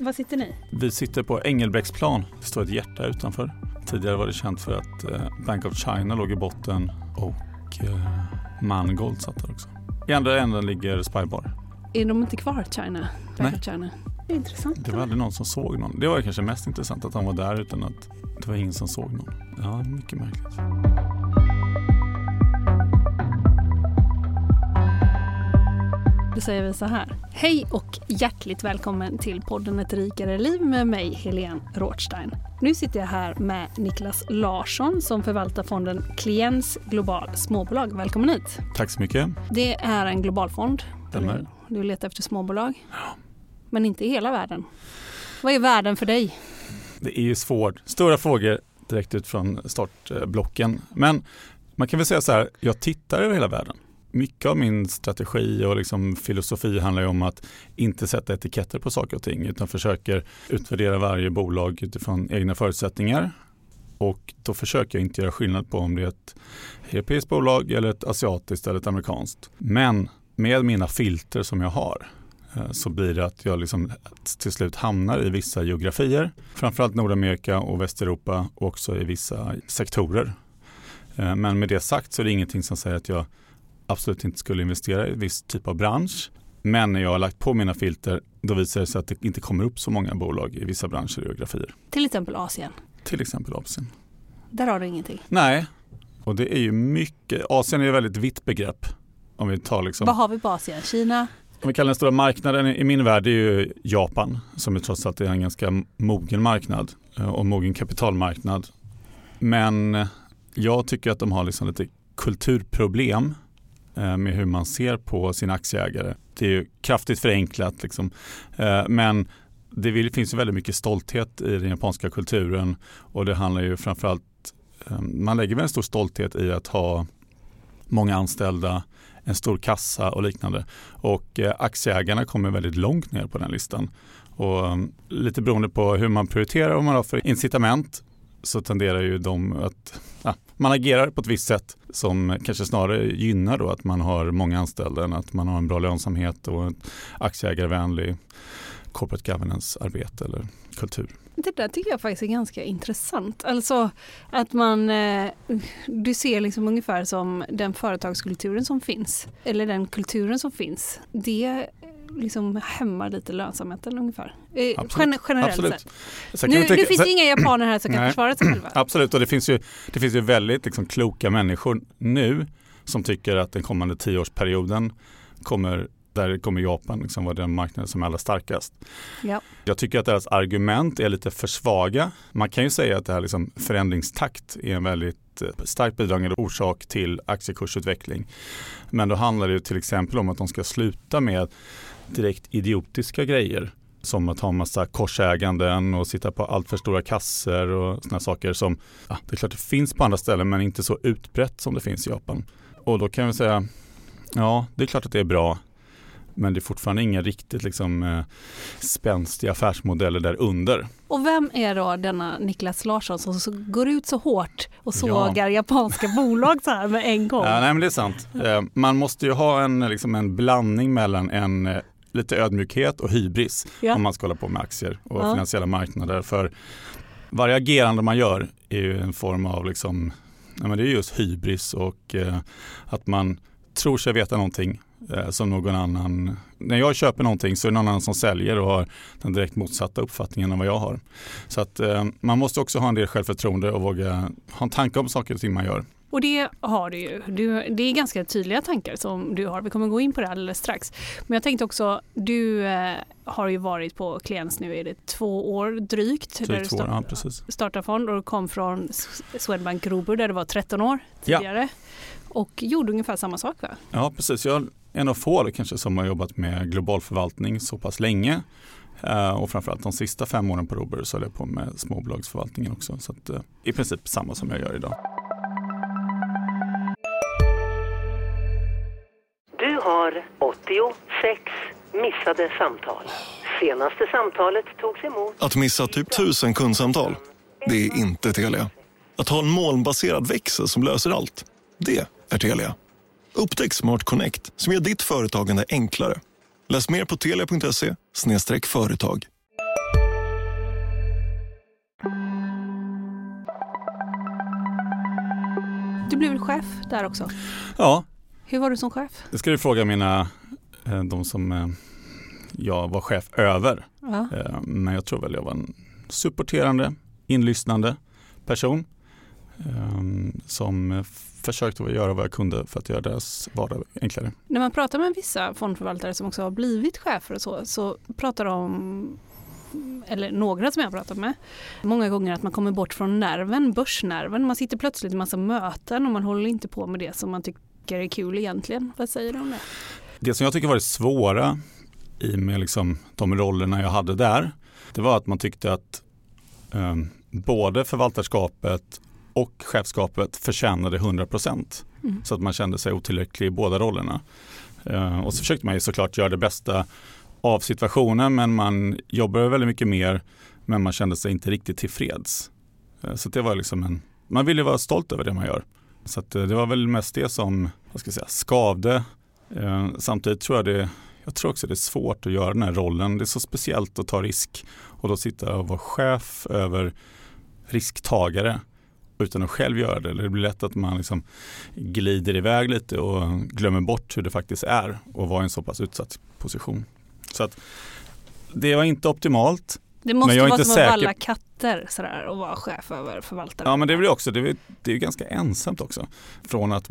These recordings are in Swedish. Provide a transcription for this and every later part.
Var sitter ni? Vi sitter på Engelbrektsplan. Det står ett hjärta utanför. Tidigare var det känt för att Bank of China låg i botten och Mangold satt där också. I andra änden ligger Spybar. Är de inte kvar, China? Bank Nej. of China. Det är intressant. Det var aldrig någon som såg någon. Det var kanske mest intressant att han var där utan att det var ingen som såg någon. Ja, mycket märkligt. Då säger vi så här. Hej och hjärtligt välkommen till podden Ett rikare liv med mig, Helene Rothstein. Nu sitter jag här med Niklas Larsson som förvaltar fonden Kliens Global Småbolag. Välkommen hit. Tack så mycket. Det är en global fond. Stämmer. Du letar efter småbolag. Ja. Men inte i hela världen. Vad är världen för dig? Det är ju svårt. Stora frågor direkt ut från startblocken. Men man kan väl säga så här, jag tittar över hela världen. Mycket av min strategi och liksom filosofi handlar ju om att inte sätta etiketter på saker och ting utan försöker utvärdera varje bolag utifrån egna förutsättningar. Och då försöker jag inte göra skillnad på om det är ett europeiskt bolag eller ett asiatiskt eller ett amerikanskt. Men med mina filter som jag har så blir det att jag liksom till slut hamnar i vissa geografier. Framförallt Nordamerika och Västeuropa och också i vissa sektorer. Men med det sagt så är det ingenting som säger att jag absolut inte skulle investera i en viss typ av bransch. Men när jag har lagt på mina filter då visar det sig att det inte kommer upp så många bolag i vissa branscher och geografier. Till exempel Asien. Till exempel Asien. Där har du ingenting. Nej, och det är ju mycket. Asien är ett väldigt vitt begrepp. Om vi tar liksom. Vad har vi på Asien? Kina? Om vi kallar den stora marknaden i min värld är ju Japan som är trots allt är en ganska mogen marknad och mogen kapitalmarknad. Men jag tycker att de har liksom lite kulturproblem med hur man ser på sina aktieägare. Det är ju kraftigt förenklat liksom. Men det finns ju väldigt mycket stolthet i den japanska kulturen och det handlar ju framförallt, man lägger väl en stor stolthet i att ha många anställda, en stor kassa och liknande. Och aktieägarna kommer väldigt långt ner på den listan. Och lite beroende på hur man prioriterar och vad man har för incitament så tenderar ju de att man agerar på ett visst sätt som kanske snarare gynnar då att man har många anställda än att man har en bra lönsamhet och ett aktieägarvänlig corporate governance-arbete eller kultur. Det där tycker jag faktiskt är ganska intressant. Alltså att du ser liksom ungefär som den företagskulturen som finns eller den kulturen som finns. Det liksom hämmar lite lönsamheten ungefär. Generellt sett. Nu finns det inga japaner här som kan försvara sig själva. Absolut, och det finns ju väldigt liksom kloka människor nu som tycker att den kommande 10-årsperioden kommer Japan liksom vara den marknaden som är allra starkast. Ja. Jag tycker att deras argument är lite för svaga. Man kan ju säga att det här liksom förändringstakt är en väldigt starkt bidragande orsak till aktiekursutveckling. Men då handlar det ju till exempel om att de ska sluta med direkt idiotiska grejer. Som att ha en massa korsäganden och sitta på allt för stora kasser och såna saker som, det är klart det finns på andra ställen men inte så utbrett som det finns i Japan. Och då kan vi säga, det är klart att det är bra. Men det är fortfarande inga riktigt liksom, spänstiga affärsmodeller där under. Och vem är då denna Niklas Larsson som går ut så hårt och sågar japanska bolag så här med en gång? Nej, men det är sant. Man måste ju ha en blandning mellan en lite ödmjukhet och hybris om man ska hålla på med aktier och finansiella marknader. För varje agerande man gör är ju en form av liksom, det är just hybris och att man tror sig veta någonting som någon annan. När jag köper någonting så är det någon annan som säljer och har den direkt motsatta uppfattningen än vad jag har. Så att man måste också ha en del självförtroende och våga ha en tanke om saker och ting man gör. Och det har du ju. Det är ganska tydliga tankar som du har. Vi kommer gå in på det alldeles strax. Men jag tänkte också, du har ju varit på Kliens nu är det 2 år drygt. Drygt 2 år, precis. Startade fond och kom från Swedbank Robur där det var 13 år tidigare. Ja. Och gjorde ungefär samma sak, va? Ja, precis. Jag är en av få kanske som har jobbat med global förvaltning så pass länge. Och framförallt de sista 5 åren på Robur så är jag på med småbolagsförvaltningen också. Så att, i princip samma som jag gör idag. Du har 86 missade samtal. Senaste samtalet togs emot. Att missa typ 1000 kundsamtal, det är inte Telia. Att ha en molnbaserad växel som löser allt, det är Telia. Upptäck Smart Connect som gör ditt företagande enklare. Läs mer på telia.se/företag. Du blev chef där också. Ja. Hur var du som chef? Det ska du fråga de som jag var chef över. Ja. Men jag tror väl jag var en supporterande, inlyssnande person som försökte göra vad jag kunde för att göra deras vardag enklare. När man pratar med vissa fondförvaltare som också har blivit chefer och så pratar de, eller några som jag har pratat med, många gånger att man kommer bort från börsnerven. Man sitter plötsligt i massa möten och man håller inte på med det som man tycker är kul egentligen. Vad säger du om det? Det som jag tycker var det svåra i med liksom de rollerna jag hade där, det var att man tyckte att både förvaltarskapet och chefskapet förtjänade 100%. Så att man kände sig otillräcklig i båda rollerna. Och så försökte man ju såklart göra det bästa av situationen, men man jobbade väldigt mycket mer, men man kände sig inte riktigt tillfreds. Så det var liksom man ville vara stolt över det man gör. Så att det var väl mest det som, skavde. Samtidigt tror jag tror också det är svårt att göra den här rollen. Det är så speciellt att ta risk och då sitta och vara chef över risktagare utan att själv göra det. Eller det blir lätt att man liksom glider iväg lite och glömmer bort hur det faktiskt är och vara i en så pass utsatt position. Så att det var inte optimalt. Det måste men jag är vara inte som säker. att valla katter sådär, och vara chef över förvaltare. Ja, men det blir också. Det är ju ganska ensamt också. Från att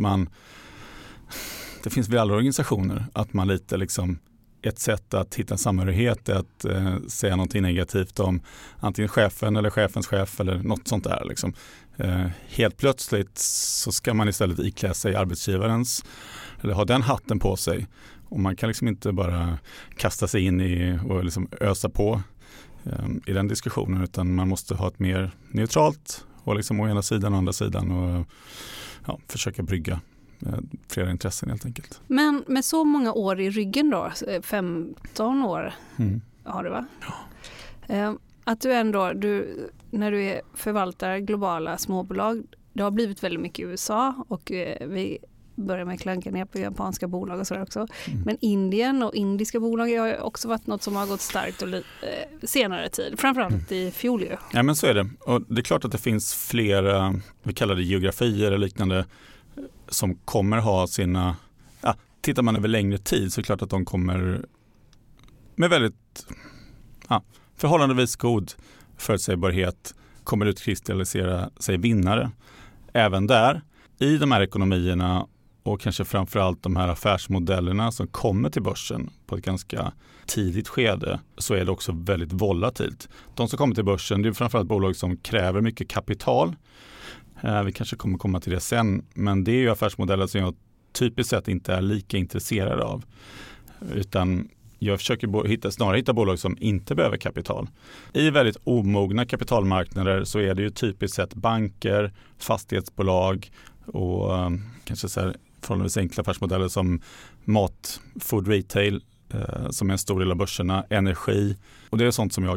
det finns väl alla organisationer att man lite liksom ett sätt att hitta samhörighet är att säga någonting negativt om antingen chefen eller chefens chef eller något sånt där. Liksom. Helt plötsligt så ska man istället iklä sig arbetsgivarens eller ha den hatten på sig. Och man kan liksom inte bara kasta sig in i och liksom ösa på i den diskussionen, utan man måste ha ett mer neutralt och liksom å ena sidan och andra sidan och försöka brygga flera intressen helt enkelt. Men med så många år i ryggen då, 15 år har du va? Ja. Att du ändå, när du är förvaltar globala småbolag, det har blivit väldigt mycket i USA och vi börjar med klanka ner på japanska bolag och sådär också. Men Indien och indiska bolag har också varit något som har gått starkt och senare tid. Framförallt i fjol ju. Ja, men så är det. Och det är klart att det finns flera, vi kallar det geografier eller liknande, som kommer ha sina, tittar man över längre tid så är det klart att de kommer med väldigt förhållandevis god förutsägbarhet kommer utkristallisera sig vinnare. Även där, i de här ekonomierna och kanske framförallt de här affärsmodellerna som kommer till börsen på ett ganska tidigt skede, så är det också väldigt volatilt. De som kommer till börsen, det är framförallt bolag som kräver mycket kapital. Vi kanske kommer komma till det sen, men det är ju affärsmodeller som jag typiskt sett inte är lika intresserad av. Utan jag försöker snarare hitta bolag som inte behöver kapital. I väldigt omogna kapitalmarknader så är det ju typiskt sett banker, fastighetsbolag och kanske så här förhållandevis enkla affärsmodeller som mat, food retail som är en stor del av börserna, energi. Och det är sånt som jag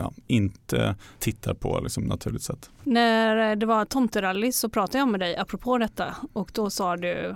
inte tittar på liksom, naturligt sett. När det var tomterally så pratade jag med dig apropå detta och då sa du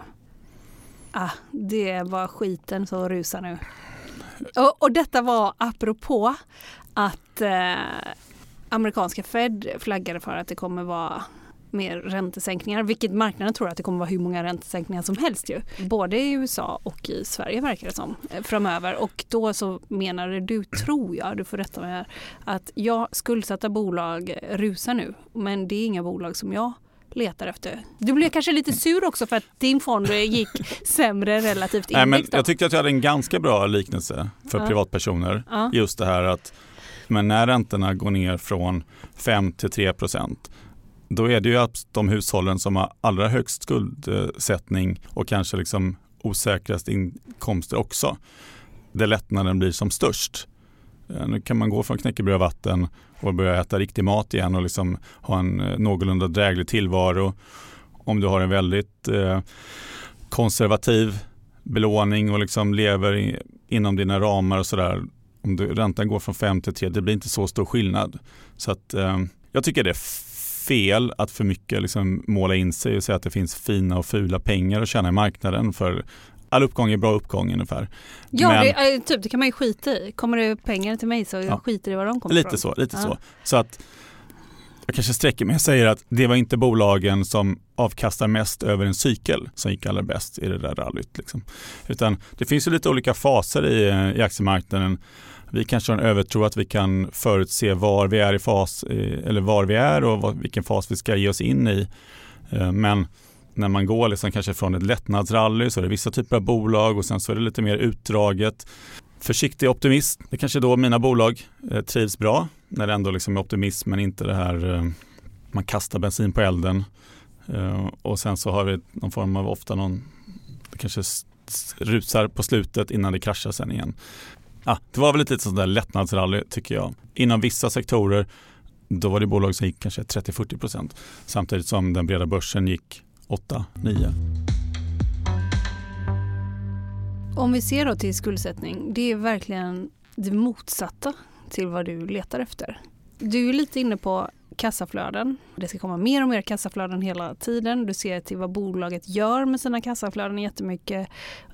det var skiten så rusar nu. Och detta var apropå att amerikanska Fed flaggade för att det kommer vara mer räntesänkningar, vilket marknaden tror att det kommer vara hur många räntesänkningar som helst ju. Både i USA och i Sverige verkar det som framöver. Och då så menade du, tror jag, du får rätta mig här, att skuldsatta bolag rusar nu, men det är inga bolag som jag letar efter. Du blev kanske lite sur också för att din fond gick sämre relativt index. Nej, men jag tyckte att jag hade en ganska bra liknelse för privatpersoner. Just det här att när räntorna går ner från 5 till 3%, då är det ju att de hushållen som har allra högst skuldsättning och kanske liksom osäkrast inkomster också, där lättnaden blir som störst. Nu kan man gå från knäckebröd och vatten och börja äta riktig mat igen och liksom ha en någorlunda dräglig tillvaro. Om du har en väldigt konservativ belåning och liksom lever inom dina ramar och sådär. Om räntan går från 5 till 3, det blir inte så stor skillnad. Så att jag tycker det är fel att för mycket liksom måla in sig och säga att det finns fina och fula pengar att tjäna i marknaden, för all uppgång är bra uppgång ungefär. Ja, men, det kan man ju skita i. Kommer det pengar till mig så skiter i vad de kommer lite från. Lite så. Så att Jag kanske sträcker mig och säger att det var inte bolagen som avkastar mest över en cykel som gick allra bäst i det där rallyt. Liksom. Utan det finns ju lite olika faser i aktiemarknaden. Vi kanske har en övertro att vi kan förutse var vi är i fas, eller var vi är och vilken fas vi ska ge oss in i. Men när man går liksom kanske från ett lättnadsrally så är det vissa typer av bolag och sen så är det lite mer utdraget. Försiktig optimist, det är kanske då mina bolag trivs bra när det ändå liksom är optimism men inte det här man kastar bensin på elden. Och sen så har vi någon form av det kanske rusar på slutet innan det kraschar sen igen. Det var väl lite sånt där lättnadsrally tycker jag. Inom vissa sektorer då var det bolag som gick kanske 30-40% samtidigt som den breda börsen gick 8-9%. Om vi ser då till skuldsättning, det är verkligen det motsatta till vad du letar efter. Du är lite inne på kassaflöden. Det ska komma mer och mer kassaflöden hela tiden. Du ser till vad bolaget gör med sina kassaflöden jättemycket.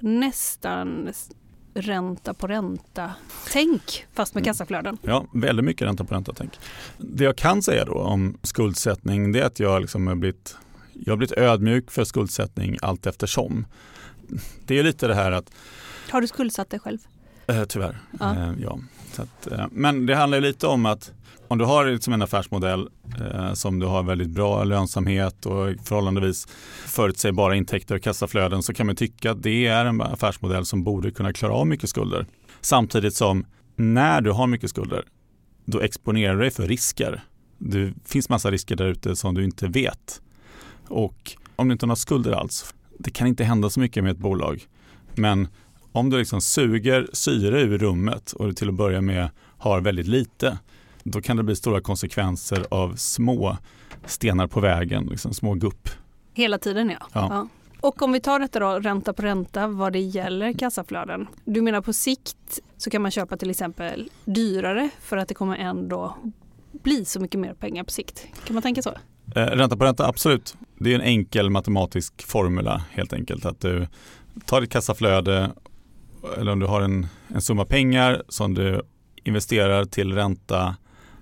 Nästan ränta på ränta. Tänk fast med kassaflöden. Ja, väldigt mycket ränta på ränta tänk. Det jag kan säga då om skuldsättning det är att jag liksom har blivit ödmjuk för skuldsättning allt eftersom. Det är lite det här att... Har du skuldsatt dig själv? Tyvärr, ja. Så att, men det handlar ju lite om att om du har liksom en affärsmodell som du har väldigt bra lönsamhet och förhållandevis förutsägbara intäkter och kassaflöden så kan man tycka att det är en affärsmodell som borde kunna klara av mycket skulder. Samtidigt som när du har mycket skulder då exponerar du dig för risker. Det finns massa risker där ute som du inte vet. Och om du inte har några skulder alls, det kan inte hända så mycket med ett bolag. Men om du liksom suger syre ur rummet och du till att börja med har väldigt lite, då kan det bli stora konsekvenser av små stenar på vägen, liksom små gupp. Hela tiden, ja. Och om vi tar detta då, ränta på ränta, vad det gäller kassaflöden. Du menar på sikt så kan man köpa till exempel dyrare för att det kommer ändå bli så mycket mer pengar på sikt. Kan man tänka så? Ränta på ränta, absolut. Det är en enkel matematisk formula helt enkelt. Att du tar ditt kassaflöde eller om du har en summa pengar som du investerar till ränta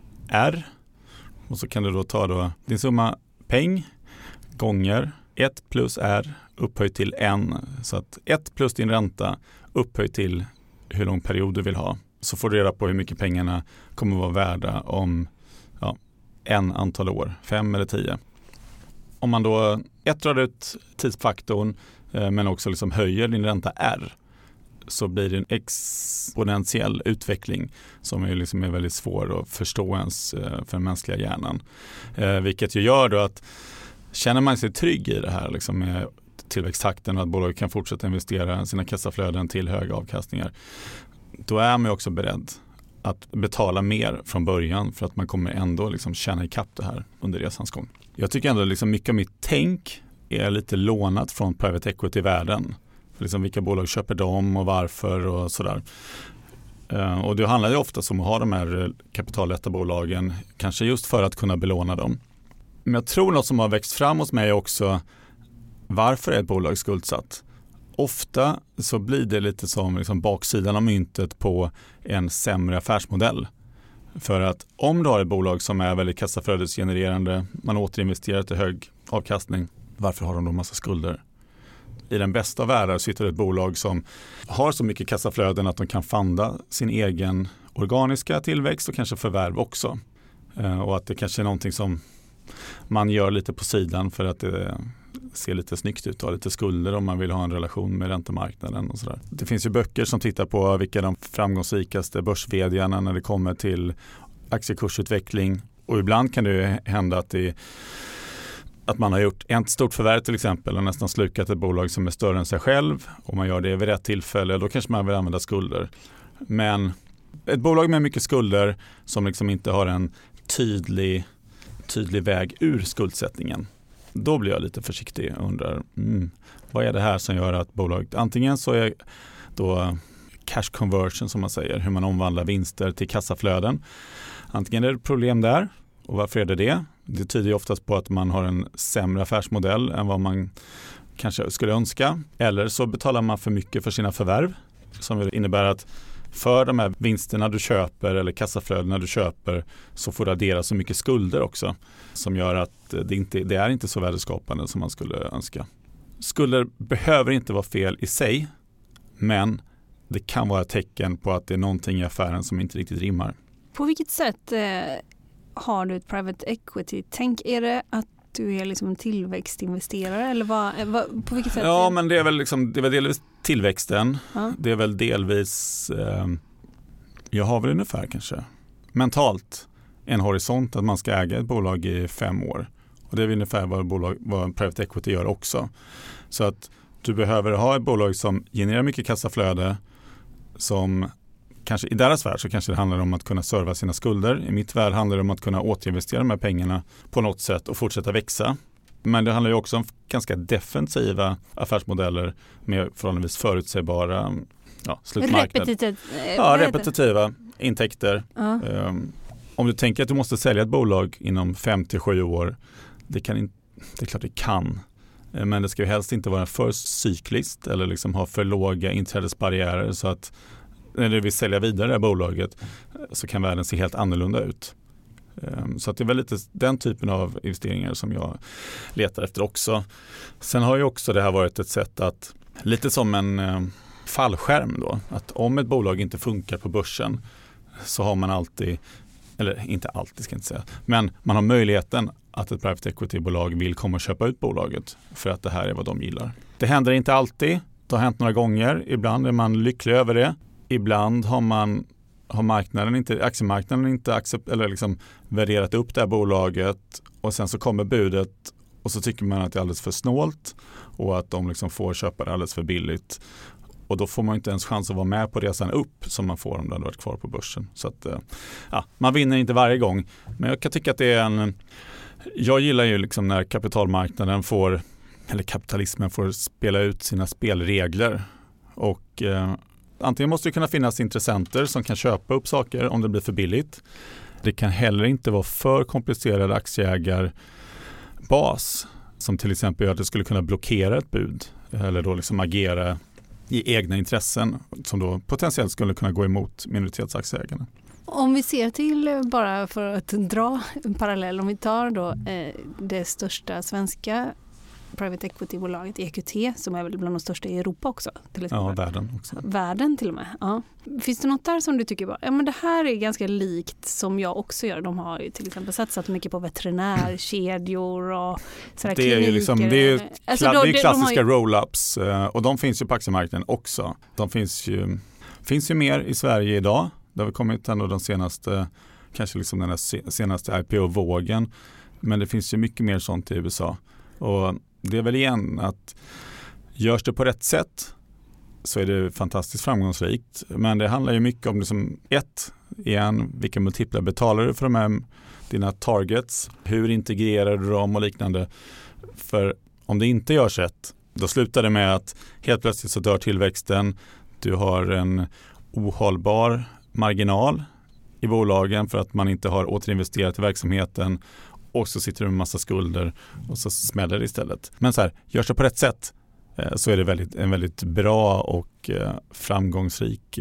R och så kan du då ta din summa peng gånger 1 plus R upphöjt till N. Så att 1 plus din ränta upphöjt till hur lång period du vill ha. Så får du reda på hur mycket pengarna kommer att vara värda om en antal år, 5 eller 10. Om man då drar ut tidsfaktorn men också liksom höjer din ränta R så blir det en exponentiell utveckling som är väldigt svår att förstå ens för den mänskliga hjärnan. Vilket ju gör då att känner man sig trygg i det här liksom med tillväxttakten och att bolaget kan fortsätta investera sina kassaflöden till höga avkastningar, då är man också beredd att betala mer från början för att man kommer ändå liksom tjäna ikapp det här under resans gång. Jag tycker ändå liksom mycket av mitt tänk är lite lånat från private equity-världen. Liksom vilka bolag köper de och varför och sådär. Och det handlar ju ofta om att ha de här kapitallätta bolagen, kanske just för att kunna belåna dem. Men jag tror något som har växt fram hos mig också, varför är ett bolag skuldsatt? Ofta så blir det lite som liksom baksidan av myntet på en sämre affärsmodell. För att om du har ett bolag som är väldigt kassaflödesgenererande, man återinvesterar till hög avkastning, varför har de då massa skulder? I den bästa världen sitter ett bolag som har så mycket kassaflöden att de kan funda sin egen organiska tillväxt och kanske förvärv också. Och att det kanske är någonting som man gör lite på sidan för att det ser lite snyggt ut och har lite skulder om man vill ha en relation med räntemarknaden och sådär. Det finns ju böcker som tittar på vilka de framgångsrikaste börs-vd:arna när det kommer till aktiekursutveckling, och ibland kan det hända att man har gjort ett stort förvärv till exempel och nästan slukat ett bolag som är större än sig själv, och man gör det vid rätt tillfälle, då kanske man vill använda skulder. Men ett bolag med mycket skulder som liksom inte har en tydlig väg ur skuldsättningen, då blir jag lite försiktig och undrar vad är det här som gör att bolaget, antingen så är då cash conversion som man säger, hur man omvandlar vinster till kassaflöden, antingen är det ett problem där, och varför är det det? Det tyder ju oftast på att man har en sämre affärsmodell än vad man kanske skulle önska, eller så betalar man för mycket för sina förvärv, som innebär att för de här vinsterna du köper eller kassaflödena du köper så får du addera så mycket skulder också som gör att det är inte så värdeskapande som man skulle önska. Skulder behöver inte vara fel i sig, men det kan vara ett tecken på att det är någonting i affären som inte riktigt rimmar. På vilket sätt har du ett private equity-tänk? Är det att du är liksom en tillväxtinvesterare eller på vilket sätt? Ja, men det är väl delvis tillväxten. Ja. Det är väl delvis jag har väl ungefär kanske mentalt en horisont att man ska äga ett bolag i 5 år. Och det är ungefär vad private equity gör också. Så att du behöver ha ett bolag som genererar mycket kassaflöde, som kanske i deras värld så kanske det handlar om att kunna serva sina skulder. I mitt värld handlar det om att kunna återinvestera de här pengarna på något sätt och fortsätta växa. Men det handlar ju också om ganska defensiva affärsmodeller med förhållandevis förutsägbara slutmarknad. Repetitiva intäkter. Ja. Om du tänker att du måste sälja ett bolag inom 5-7 år, det är klart det kan. Men det ska ju helst inte vara för cykliskt eller liksom ha för låga inträdesbarriärer så att när du vill sälja vidare det här bolaget så kan världen se helt annorlunda ut. Så att det är väl lite den typen av investeringar som jag letar efter också. Sen har ju också det här varit ett sätt att, lite som en fallskärm då, att om ett bolag inte funkar på börsen så har man alltid, eller inte alltid ska jag inte säga, men man har möjligheten att ett private equity-bolag vill komma och köpa ut bolaget för att det här är vad de gillar. Det händer inte alltid, det har hänt några gånger, ibland är man lycklig över det, ibland har aktiemarknaden inte värderat upp det här bolaget och sen så kommer budet och så tycker man att det är alldeles för snålt och att de liksom får köpa det alldeles för billigt. Och då får man inte ens chans att vara med på resan upp som man får om det hade varit kvar på börsen. Så att, man vinner inte varje gång. Men jag kan tycka att det är jag gillar ju liksom när kapitalmarknaden kapitalismen får spela ut sina spelregler. Och antingen måste det kunna finnas intressenter som kan köpa upp saker om det blir för billigt. Det kan heller inte vara för komplicerad aktieägarbas som till exempel gör att det skulle kunna blockera ett bud eller då liksom agera i egna intressen som då potentiellt skulle kunna gå emot minoritetsaktieägarna. Om vi ser till, bara för att dra en parallell, om vi tar då det största svenska private equity-bolaget EQT som är väl bland de största i Europa också. Till exempel. Ja, världen också. Världen till och med, ja. Finns det något där som du tycker bara, men det här är ganska likt som jag också gör. De har ju till exempel satsat mycket på veterinärkedjor och sådär det är kliniker. Ju liksom, det är ju klassiska roll-ups och de finns ju på aktiemarknaden också. De finns ju mer i Sverige idag. Det har kommit ändå den senaste, kanske liksom den senaste IPO-vågen. Men det finns ju mycket mer sånt i USA. Och det är väl igen att görs det på rätt sätt så är det fantastiskt framgångsrikt. Men det handlar ju mycket om liksom vilka multiplar betalar du för de här dina targets? Hur integrerar du dem och liknande? För om det inte görs rätt, då slutar det med att helt plötsligt så dör tillväxten. Du har en ohållbar marginal i bolagen för att man inte har återinvesterat i verksamheten. Och så sitter du med massa skulder och så smäller det istället. Men så här, görs det på rätt sätt så är det en väldigt bra och framgångsrik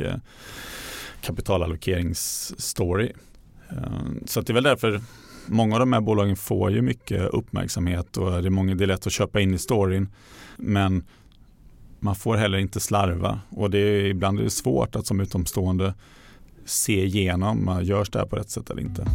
kapitalallokeringsstory. Så att det är väl därför många av de här bolagen får ju mycket uppmärksamhet och det är lätt att köpa in i storyn. Men man får heller inte slarva och ibland är det svårt att som utomstående se igenom, görs det här på rätt sätt eller inte.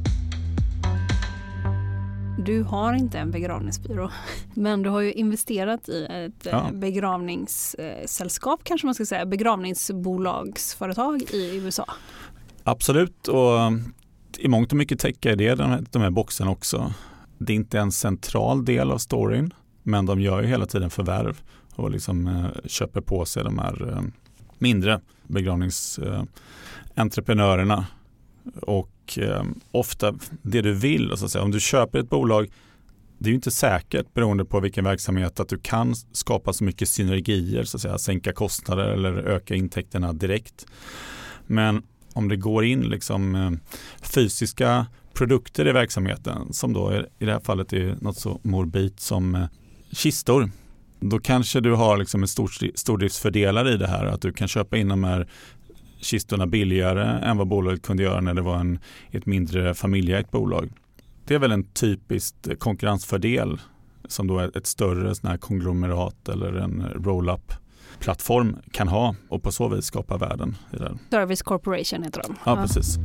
Du har inte en begravningsbyrå, men du har ju investerat i ett begravningssällskap, kanske man ska säga, begravningsbolagsföretag i USA. Absolut, och i mångt och mycket täcker det de här boxarna också. Det är inte en central del av storyn, men de gör ju hela tiden förvärv och liksom köper på sig de här mindre begravningsentreprenörerna. Och ofta det du vill, så att säga, om du köper ett bolag, det är ju inte säkert beroende på vilken verksamhet att du kan skapa så mycket synergier, så att säga, sänka kostnader eller öka intäkterna direkt. Men om det går in liksom fysiska produkter i verksamheten som då i det här fallet är något så morbid som kistor, då kanske du har liksom en stordriftsfördelare i det här, att du kan köpa in de här kistorna billigare än vad bolaget kunde göra när det var ett mindre familjeägt bolag. Det är väl en typisk konkurrensfördel som då ett större sån här konglomerat eller en roll-up-plattform kan ha och på så vis skapa värden i det. Service Corporation heter de. Ja, precis.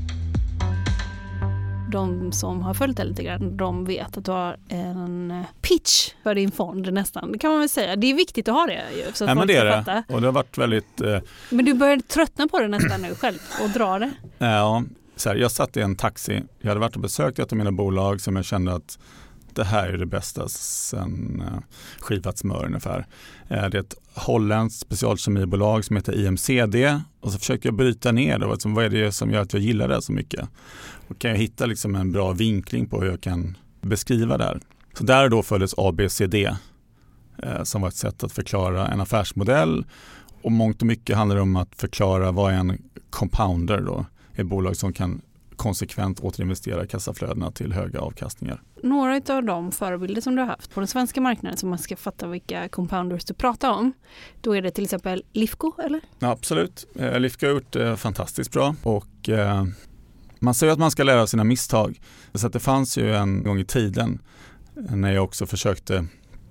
De som har följt det lite grann, de vet att du har en pitch för din fond nästan. Det kan man väl säga. Det är viktigt att ha det ju. Så att men det är det. Fatta. Och det har varit väldigt... Men du börjar tröttna på det nästan nu själv och dra det. Ja, så här, jag satt i en taxi. Jag hade varit och besökt ett av mina bolag som jag kände att det här är det bästa sen skivat smör ungefär. Det är ett holländskt specialkemibolag som heter IMCD och så försökte jag bryta ner det. Vad är det som gör att jag gillar det så mycket? Och kan jag hitta liksom en bra vinkling på hur jag kan beskriva det här? Så där då följdes ABCD som var ett sätt att förklara en affärsmodell och mångt och mycket handlar om att förklara vad är en compounder då? Ett bolag som kan konsekvent återinvestera kassaflödena till höga avkastningar. Några av de förebilder som du har haft på den svenska marknaden som man ska fatta vilka compounders du pratar om, då är det till exempel Lifco, eller? Ja, absolut. Lifco har gjort det fantastiskt bra och man säger att man ska lära av sina misstag. Så att det fanns ju en gång i tiden när jag också försökte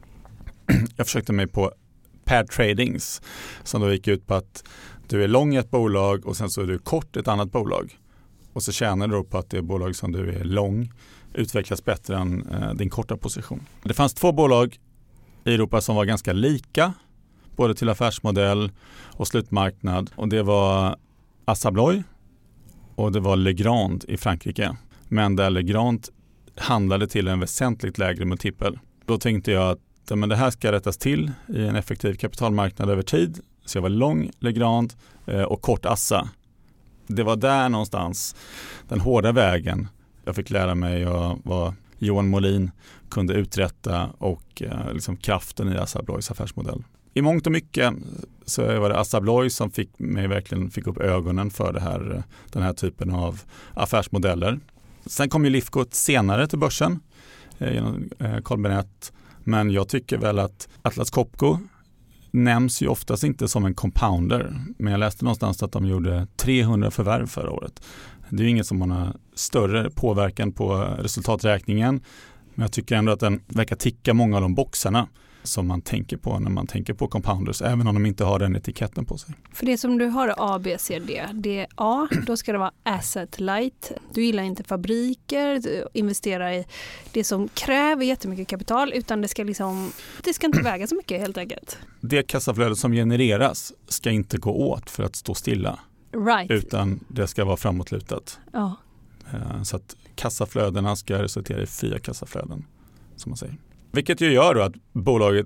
mig på pair tradings som då gick ut på att du är lång i ett bolag och sen så är du kort i ett annat bolag. Och så tjänar du på att det bolag som du är lång utvecklas bättre än din korta position. Det fanns 2 bolag i Europa som var ganska lika, både till affärsmodell och slutmarknad. Och det var Assa Abloy och det var Legrand i Frankrike. Men där Legrand handlade till en väsentligt lägre multipel. Då tänkte jag att men det här ska rättas till i en effektiv kapitalmarknad över tid. Så jag var lång Legrand och kort Assa. Det var där någonstans, den hårda vägen jag fick lära mig vad Johan Molin kunde uträtta och liksom kraften i Assa Abloys affärsmodell. I mångt och mycket så var det Assa Abloy som verkligen fick upp ögonen för den här typen av affärsmodeller. Sen kom ju Lifco senare till börsen genom Carl Bennet, men jag tycker väl att Atlas Copco nämns ju oftast inte som en compounder, men jag läste någonstans att de gjorde 300 förvärv förra året. Det är ju inget som har större påverkan på resultaträkningen, men jag tycker ändå att den verkar ticka många av de boxarna som man tänker på när man tänker på compounders, även om de inte har den etiketten på sig. För det som du har A, B, C, D. Det är A, då ska det vara asset light. Du gillar inte fabriker, du investerar i det som kräver jättemycket kapital, utan det ska inte väga så mycket helt enkelt. Det kassaflöde som genereras ska inte gå åt för att stå stilla. Right. Utan det ska vara framåtlutat. Ja. Så att kassaflödena ska resultera i 4 kassaflöden, som man säger. Vilket ju gör då att bolaget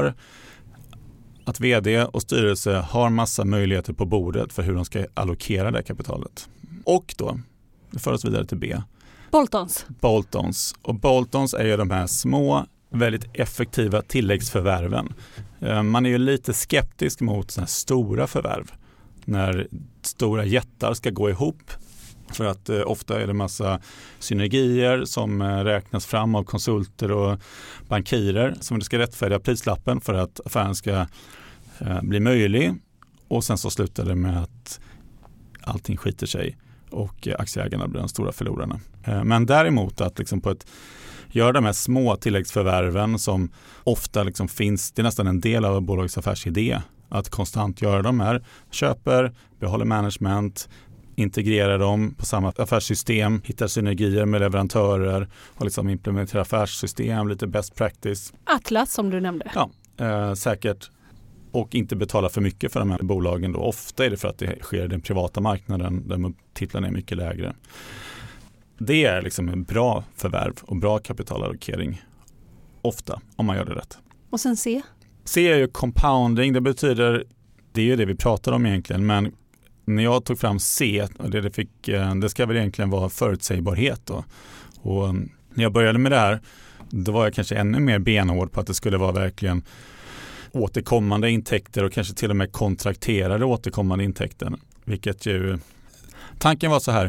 att vd och styrelse har massa möjligheter på bordet för hur de ska allokera det kapitalet. Och då, det för oss vidare till B. Bolt-ons. Och bolt-ons är ju de här små, väldigt effektiva tilläggsförvärven. Man är ju lite skeptisk mot såna här stora förvärv. När stora jättar ska gå ihop. För att ofta är det massa synergier som räknas fram av konsulter och bankirer som det ska rättfärdiga prislappen för att affären ska bli möjlig. Och sen så slutar det med att allting skiter sig och aktieägarna blir de stora förlorarna. Men däremot att liksom göra de här små tilläggsförvärven som ofta liksom finns, det är nästan en del av bolagets affärsidé. Att konstant göra de här, köper, behåller management, integrerar dem på samma affärssystem, hittar synergier med leverantörer och liksom implementerar affärssystem, lite best practice. Atlas som du nämnde. Ja, säkert. Och inte betala för mycket för de här bolagen då. Ofta är det för att det sker i den privata marknaden där titlarna är mycket lägre. Det är liksom en bra förvärv och bra kapitalallokering. Ofta, om man gör det rätt. Och sen C? C är ju compounding. Det betyder, det är ju det vi pratar om egentligen, men när jag tog fram C, och det ska väl egentligen vara förutsägbarhet då. Och när jag började med det här, då var jag kanske ännu mer benhård på att det skulle vara verkligen återkommande intäkter och kanske till och med kontrakterade återkommande intäkter. Vilket ju, tanken var så här,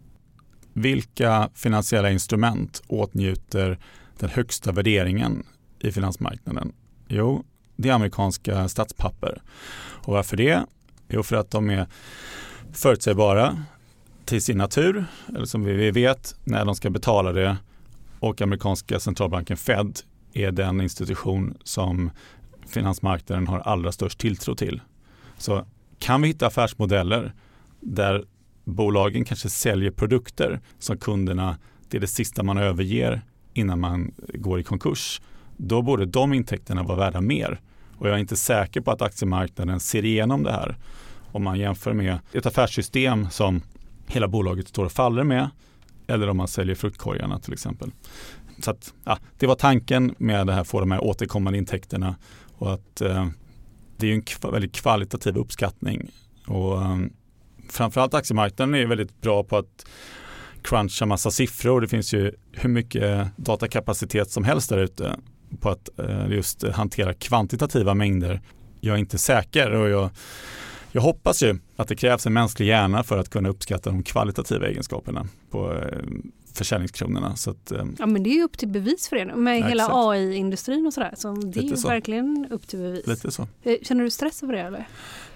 vilka finansiella instrument åtnjuter den högsta värderingen i finansmarknaden? Jo, det är amerikanska statspapper. Och varför det? Jo, för att de är förutsägbara till sin natur, eller som vi vet när de ska betala det, och amerikanska centralbanken Fed är den institution som finansmarknaden har allra störst tilltro till. Så kan vi hitta affärsmodeller där bolagen kanske säljer produkter som kunderna, det är det sista man överger innan man går i konkurs, då borde de intäkterna vara värda mer. Och jag är inte säker på att aktiemarknaden ser igenom det här. Om man jämför med ett affärssystem som hela bolaget står och faller med, eller om man säljer fruktkorgarna till exempel. Så att, det var tanken med det här, få de här återkommande intäkterna, och att det är en väldigt kvalitativ uppskattning. Och framförallt aktiemarknaden är väldigt bra på att cruncha massa siffror. Det finns ju hur mycket datakapacitet som helst där ute på att just hantera kvantitativa mängder. Jag är inte säker, och jag hoppas ju att det krävs en mänsklig hjärna för att kunna uppskatta de kvalitativa egenskaperna på försäljningskronorna. Så att, men det är ju upp till bevis för det med hela exakt. AI-industrin och sådär. Så det är ju så. verkligen upp till bevis. Lite så. Känner du stress över det eller?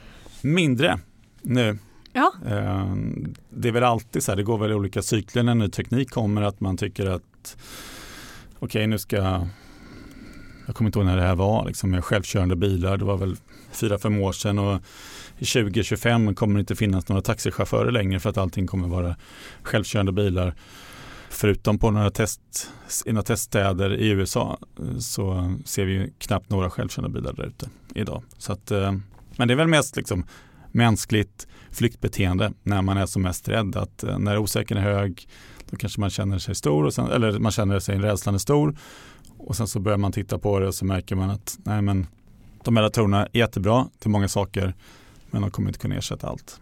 Mindre nu. Ja. Det är väl alltid så här, det går väl i olika cykler när ny teknik kommer, att man tycker att okej, nu ska, jag kommer inte ihåg när det här var, liksom, med självkörande bilar, det var väl 4-5 år sedan, och i 2025 kommer det inte finnas några taxichaufförer längre för att allting kommer vara självkörande bilar. Förutom på några teststäder i USA så ser vi ju knappt några självkörande bilar där ute idag. Så att, men det är väl mest liksom mänskligt flyktbeteende när man är som mest rädd. Att när osäkerheten är hög, då kanske man känner sig stor, och sen, eller man känner sig rädslan är stor, och sen så börjar man titta på det och så märker man att nej, men de här datorerna är jättebra till många saker, men de kommer inte kunna ersätta allt.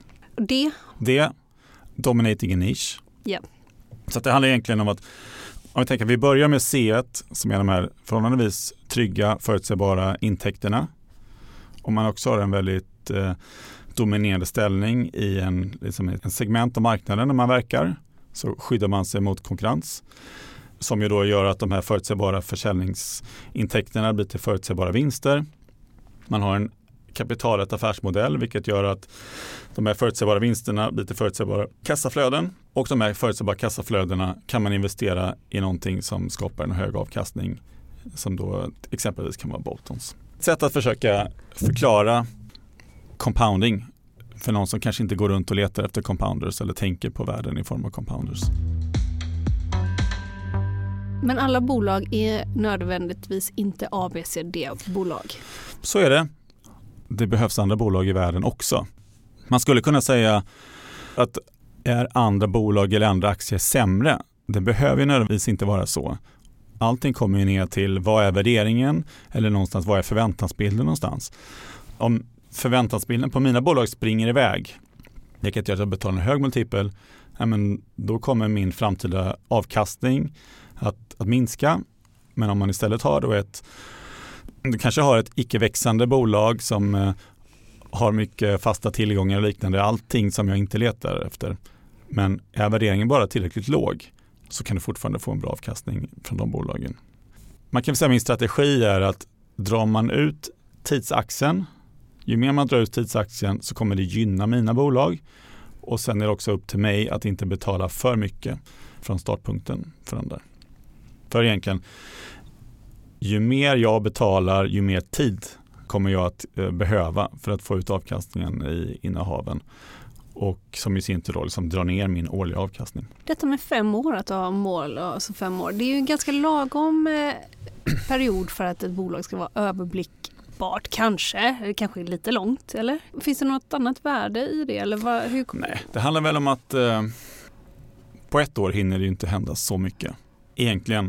Det dominating a niche. Yeah. Så att det handlar egentligen om att, om vi tänker, vi börjar med C1 som är de här förhållandevis trygga, förutsägbara intäkterna. Om man också har en väldigt dominerande ställning i en segment av marknaden när man verkar, så skyddar man sig mot konkurrens, som ju då gör att de här förutsägbara försäljningsintäkterna blir till förutsägbara vinster. Man har en kapitalet affärsmodell, vilket gör att de här förutsägbara vinsterna blir till förutsägbara kassaflöden, och de här förutsägbara kassaflödena kan man investera i någonting som skapar en hög avkastning, som då exempelvis kan vara bolt-ons. Ett sätt att försöka förklara compounding för någon som kanske inte går runt och letar efter compounders eller tänker på världen i form av compounders. Men alla bolag är nödvändigtvis inte ABCD-bolag. Så är det. Det behövs andra bolag i världen också. Man skulle kunna säga att är andra bolag eller andra aktier sämre? Det behöver ju nödvändigtvis inte vara så. Allting kommer ju ner till vad är värderingen, eller någonstans vad är förväntansbilden någonstans. Om förväntansbilden på mina bolag springer iväg, vilket gör att jag betalar en hög multipel, då kommer min framtida avkastning att minska. Men om man istället har då du kanske har ett icke-växande bolag som har mycket fasta tillgångar och liknande, allting som jag inte letar efter. Men är värderingen bara tillräckligt låg, så kan du fortfarande få en bra avkastning från de bolagen. Man kan säga att min strategi är att drar man ut tidsaxeln, ju mer man drar ut tidsaxeln, så kommer det gynna mina bolag. Och sen är det också upp till mig att inte betala för mycket från startpunkten för den där. För egentligen, ju mer jag betalar, ju mer tid kommer jag att behöva för att få ut avkastningen i innehaven. Och som i sin tur liksom drar ner min årliga avkastning. Detta med 5 år, att ha mål, alltså 5 år, det är ju en ganska lagom period för att ett bolag ska vara överblickbart. Kanske lite långt, eller? Finns det något annat värde i det? Eller hur? Nej, det handlar väl om att på 1 år hinner det ju inte hända så mycket. Egentligen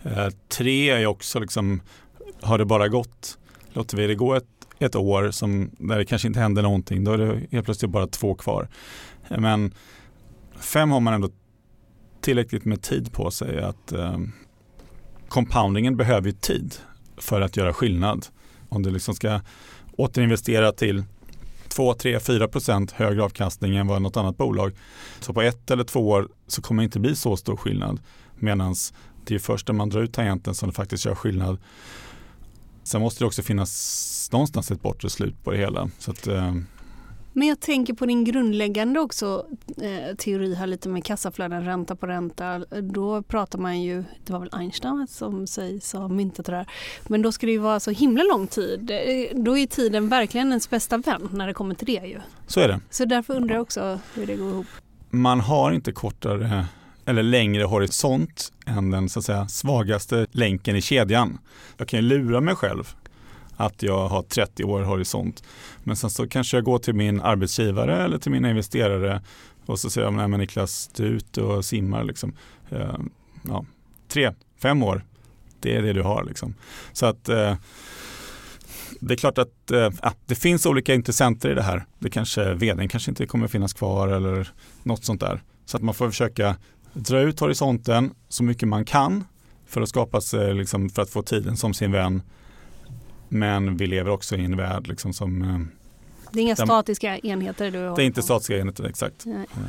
3 är också liksom, har det bara gått, låter vi det gå ett år där det kanske inte händer någonting, då är det helt plötsligt bara 2 kvar. Men 5 har man ändå tillräckligt med tid på sig att compoundingen behöver ju tid för att göra skillnad. Om du liksom ska återinvestera till 2, 3, 4% högre avkastning än vad något annat bolag, så på 1 eller 2 år så kommer det inte bli så stor skillnad, medan det är först när man drar ut tangenten som det faktiskt gör skillnad. Sen måste det också finnas någonstans ett bortre slut på det hela. Så att, Men jag tänker på din grundläggande också teori här lite med kassaflöden, ränta på ränta. Då pratar man ju, det var väl Einstein som sägs ha myntat det där. Men då ska det ju vara så himla lång tid. Då är tiden verkligen ens bästa vän när det kommer till det ju. Så är det. Så därför undrar jag också hur det går ihop. Man har inte kortare eller längre horisont än den så att säga svagaste länken i kedjan. Jag kan ju lura mig själv att jag har 30 år horisont. Men sen så kanske jag går till min arbetsgivare eller till mina investerare och så säger jag, nej men Niklas, du är ute och simmar liksom. 3-5 år, det är det du har liksom. Så att det är klart att det finns olika intressenter i det här. Det kanske, vdn kanske inte kommer finnas kvar eller något sånt där. Så att man får försöka dra ut horisonten så mycket man kan för att skapa sig, liksom, för att få tiden som sin vän. Men vi lever också i en värld liksom, som... Det är inga statiska enheter du har. Det är inte statiska enheter, exakt.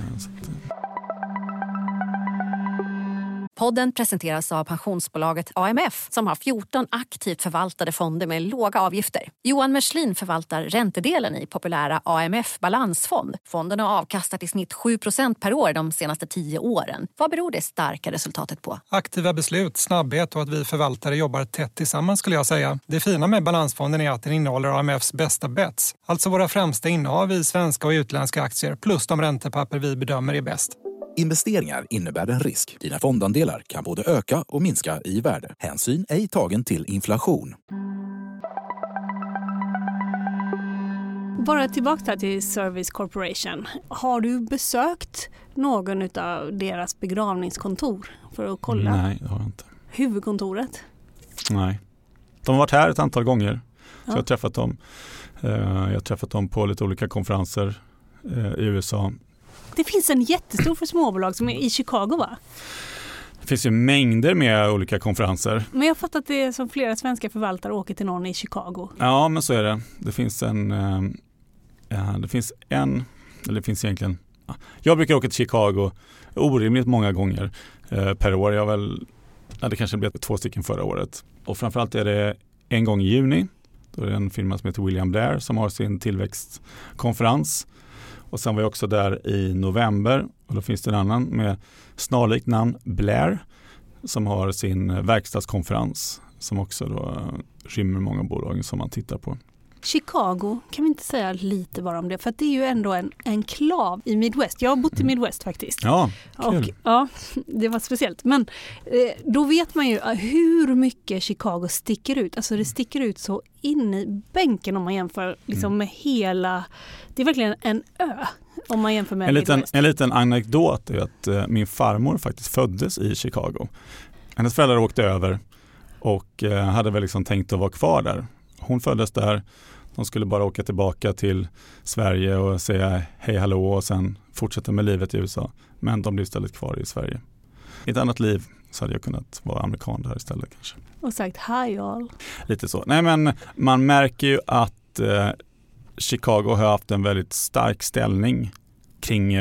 Podden presenteras av pensionsbolaget AMF som har 14 aktivt förvaltade fonder med låga avgifter. Johan Merslin förvaltar räntedelen i populära AMF Balansfond. Fonden har avkastat i snitt 7% per år de senaste 10 åren. Vad beror det starka resultatet på? Aktiva beslut, snabbhet och att vi förvaltare jobbar tätt tillsammans skulle jag säga. Det fina med Balansfonden är att den innehåller AMFs bästa bets. Alltså våra främsta innehav i svenska och utländska aktier plus de räntepapper vi bedömer är bäst. Investeringar innebär en risk. Dina fondandelar kan både öka och minska i värde. Hänsyn ej tagen till inflation. Bara tillbaka till Service Corporation. Har du besökt någon av deras begravningskontor för att kolla? Nej, det har jag inte. Huvudkontoret? Nej. De har varit här ett antal gånger. Så jag har träffat dem. Jag har träffat dem på lite olika konferenser i USA. Det finns en jättestor för småbolag som är i Chicago, va? Det finns ju mängder med olika konferenser. Men jag har fattat att det är som flera svenska förvaltare åker till någon i Chicago. Ja, men så är det. Det finns egentligen... Jag brukar åka till Chicago orimligt många gånger per år. Det kanske blev 2 stycken förra året. Och framförallt är det en gång i juni. Då är det en firma som heter William Blair som har sin tillväxtkonferens. Och sen var jag också där i november och då finns det en annan med snarlikt namn, Blair, som har sin verkstadskonferens som också då rymmer många bolag som man tittar på. Chicago, kan vi inte säga lite bara om det? För att det är ju ändå en enklav i Midwest. Jag har bott i Midwest faktiskt. Ja, kul. Och, ja, det var speciellt. Men då vet man ju hur mycket Chicago sticker ut. Alltså det sticker ut så in i bänken om man jämför liksom med hela... Det är verkligen en ö om man jämför med Midwest. En liten anekdot är att min farmor faktiskt föddes i Chicago. Hennes föräldrar åkte över och hade väl liksom tänkt att vara kvar där. Hon föddes där. De skulle bara åka tillbaka till Sverige och säga hej hallå och sen fortsätta med livet i USA. Men de blev istället kvar i Sverige. I ett annat liv så hade jag kunnat vara amerikan där istället kanske. Och sagt hi all. Lite så. Nej, men man märker ju att Chicago har haft en väldigt stark ställning kring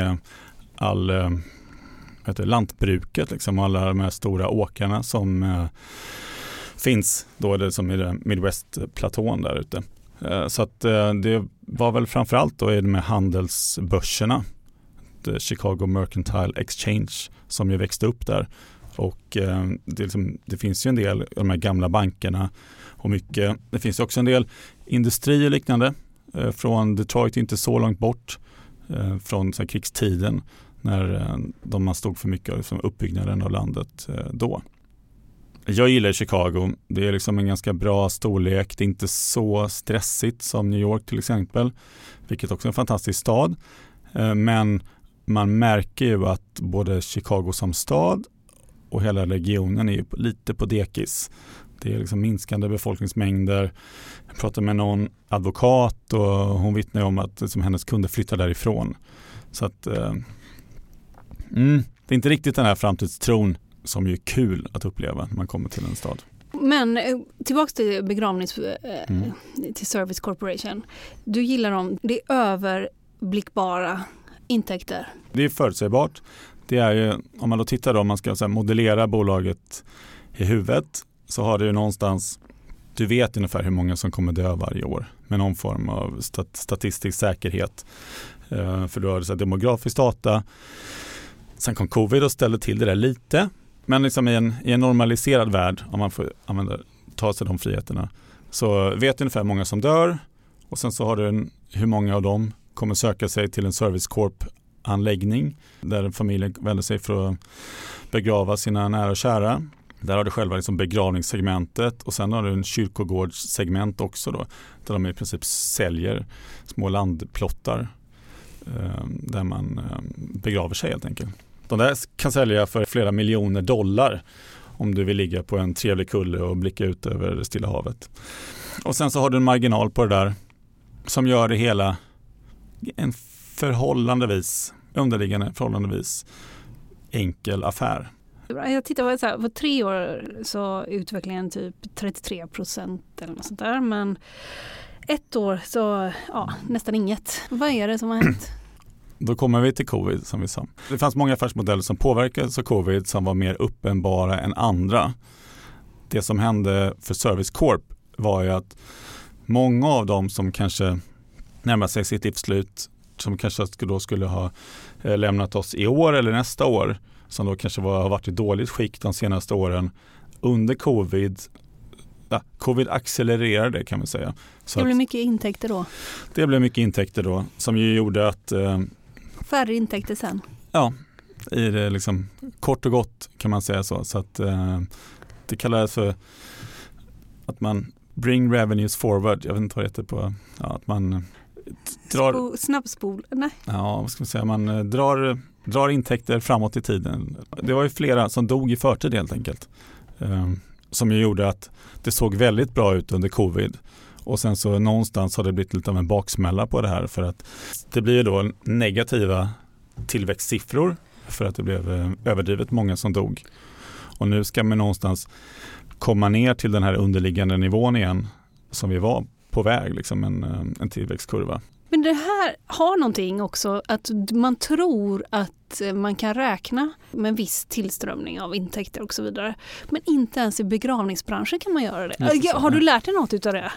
lantbruket liksom, och alla de här stora åkarna som finns då det som är det Midwest-platån där ute. Så att det var väl framförallt då är det med handelsbörserna, the Chicago Mercantile Exchange, som ju växte upp där. Och det finns ju en del av de här gamla bankerna och mycket. Det finns också en del industri och liknande från Detroit, inte så långt bort från så här, krigstiden när man stod för mycket av uppbyggnaden av landet då. Jag gillar Chicago. Det är liksom en ganska bra storlek. Det är inte så stressigt som New York till exempel, vilket också är en fantastisk stad. Men man märker ju att både Chicago som stad och hela regionen är lite på dekis. Det är liksom minskande befolkningsmängder. Jag pratade med någon advokat och hon vittnar om att liksom, hennes kunder flyttar därifrån. Så att det är inte riktigt den här framtidstron som är kul att uppleva när man kommer till en stad. Men tillbaka till till Service Corporation. Du gillar dem. Det är överblickbara intäkter. Det är förutsägbart. Det är ju, om man då tittar då, om man ska så här, modellera bolaget i huvudet, så har det ju någonstans, du vet ungefär hur många som kommer dö varje år med någon form av statistisk säkerhet. För du har så demografisk data. Sen kom covid och ställde till det där lite. Men liksom i en normaliserad värld, om man får ta sig de friheterna, så vet du ungefär hur många som dör. Och sen så har du hur många av dem kommer söka sig till en Service Corp-anläggning där familjen vänder sig för att begrava sina nära och kära. Där har du själva liksom begravningssegmentet och sen har du en kyrkogårdssegment också då, där de i princip säljer små landplottar där man begraver sig helt enkelt. De där kan sälja för flera miljoner $, om du vill ligga på en trevlig kulle och blicka ut över Stilla havet. Och sen så har du en marginal på det där som gör det hela en förhållandevis enkel affär. Jag tittar på 3 år så utvecklingen typ 33% eller något sånt där. Men 1 år så nästan inget. Vad är det som har hänt? Då kommer vi till covid som vi sa. Det fanns många affärsmodeller som påverkades av covid som var mer uppenbara än andra. Det som hände för Service Corp var ju att många av dem som kanske närmar sig sitt livsslut, som kanske skulle ha lämnat oss i år eller nästa år, som då kanske har varit i dåligt skick de senaste åren, under covid accelererade kan man säga. Så det blev mycket intäkter då? Det blev mycket intäkter då som ju gjorde att... färre intäkter sen? Ja, i det liksom kort och gott kan man säga så. Så att det kallas för att man bring revenues forward. Jag vet inte vad det heter på... Ja, att man drar... Snabbspol? Nej. Ja, vad ska man säga? Man drar intäkter framåt i tiden. Det var ju flera som dog i förtid helt enkelt. Som ju gjorde att det såg väldigt bra ut under covid. Och sen så någonstans har det blivit lite av en baksmälla på det här. För att det blir ju då negativa tillväxtsiffror. För att det blev överdrivet många som dog. Och nu ska man någonstans komma ner till den här underliggande nivån igen. Som vi var på väg, liksom en tillväxtkurva. Men det här har någonting också, att man tror att man kan räkna med en viss tillströmning av intäkter och så vidare. Men inte ens i begravningsbranschen kan man göra det. Har du lärt dig något utav det?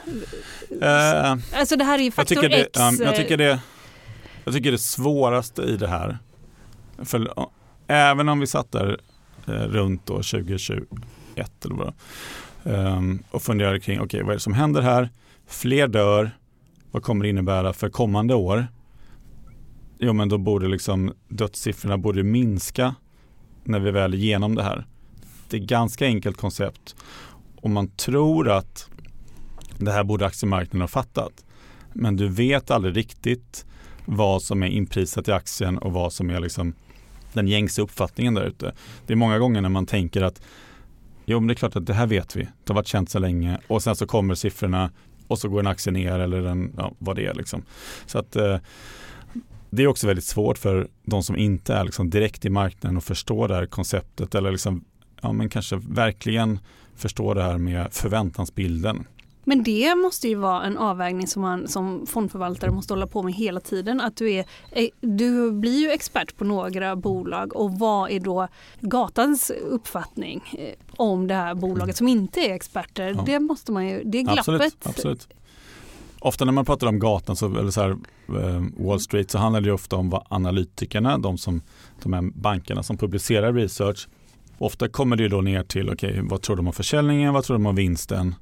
Alltså det här är ju faktor X. Jag tycker det svåraste i det här, för även om vi satt där runt då 2021 eller vad, och funderade kring vad är det som händer här? Fler dör. Vad kommer det innebära för kommande år? Jo, men då borde liksom dödssiffrorna borde minska när vi väl är igenom det här. Det är ett ganska enkelt koncept. Och man tror att det här borde aktiemarknaden ha fattat. Men du vet aldrig riktigt vad som är inprisat i aktien och vad som är liksom den gängse uppfattningen där ute. Det är många gånger när man tänker att men det är klart att det här vet vi. Det har varit känt så länge. Och sen så kommer siffrorna och så går en aktie ner eller vad det är liksom. Så att det är också väldigt svårt för de som inte är liksom direkt i marknaden och förstår det här konceptet eller liksom, men kanske verkligen förstår det här med förväntansbilden. Men det måste ju vara en avvägning som man som fondförvaltare måste hålla på med hela tiden. Att du blir ju expert på några bolag, och vad är då gatans uppfattning om det här bolaget som inte är experter? Ja. Det måste man ju, det är glappet. Absolut. Ofta när man pratar om gatan eller så här, Wall Street, så handlar det ju ofta om vad analytikerna, de här bankerna som publicerar research, ofta kommer det ju då ner till vad tror de om försäljningen, vad tror de om vinsten?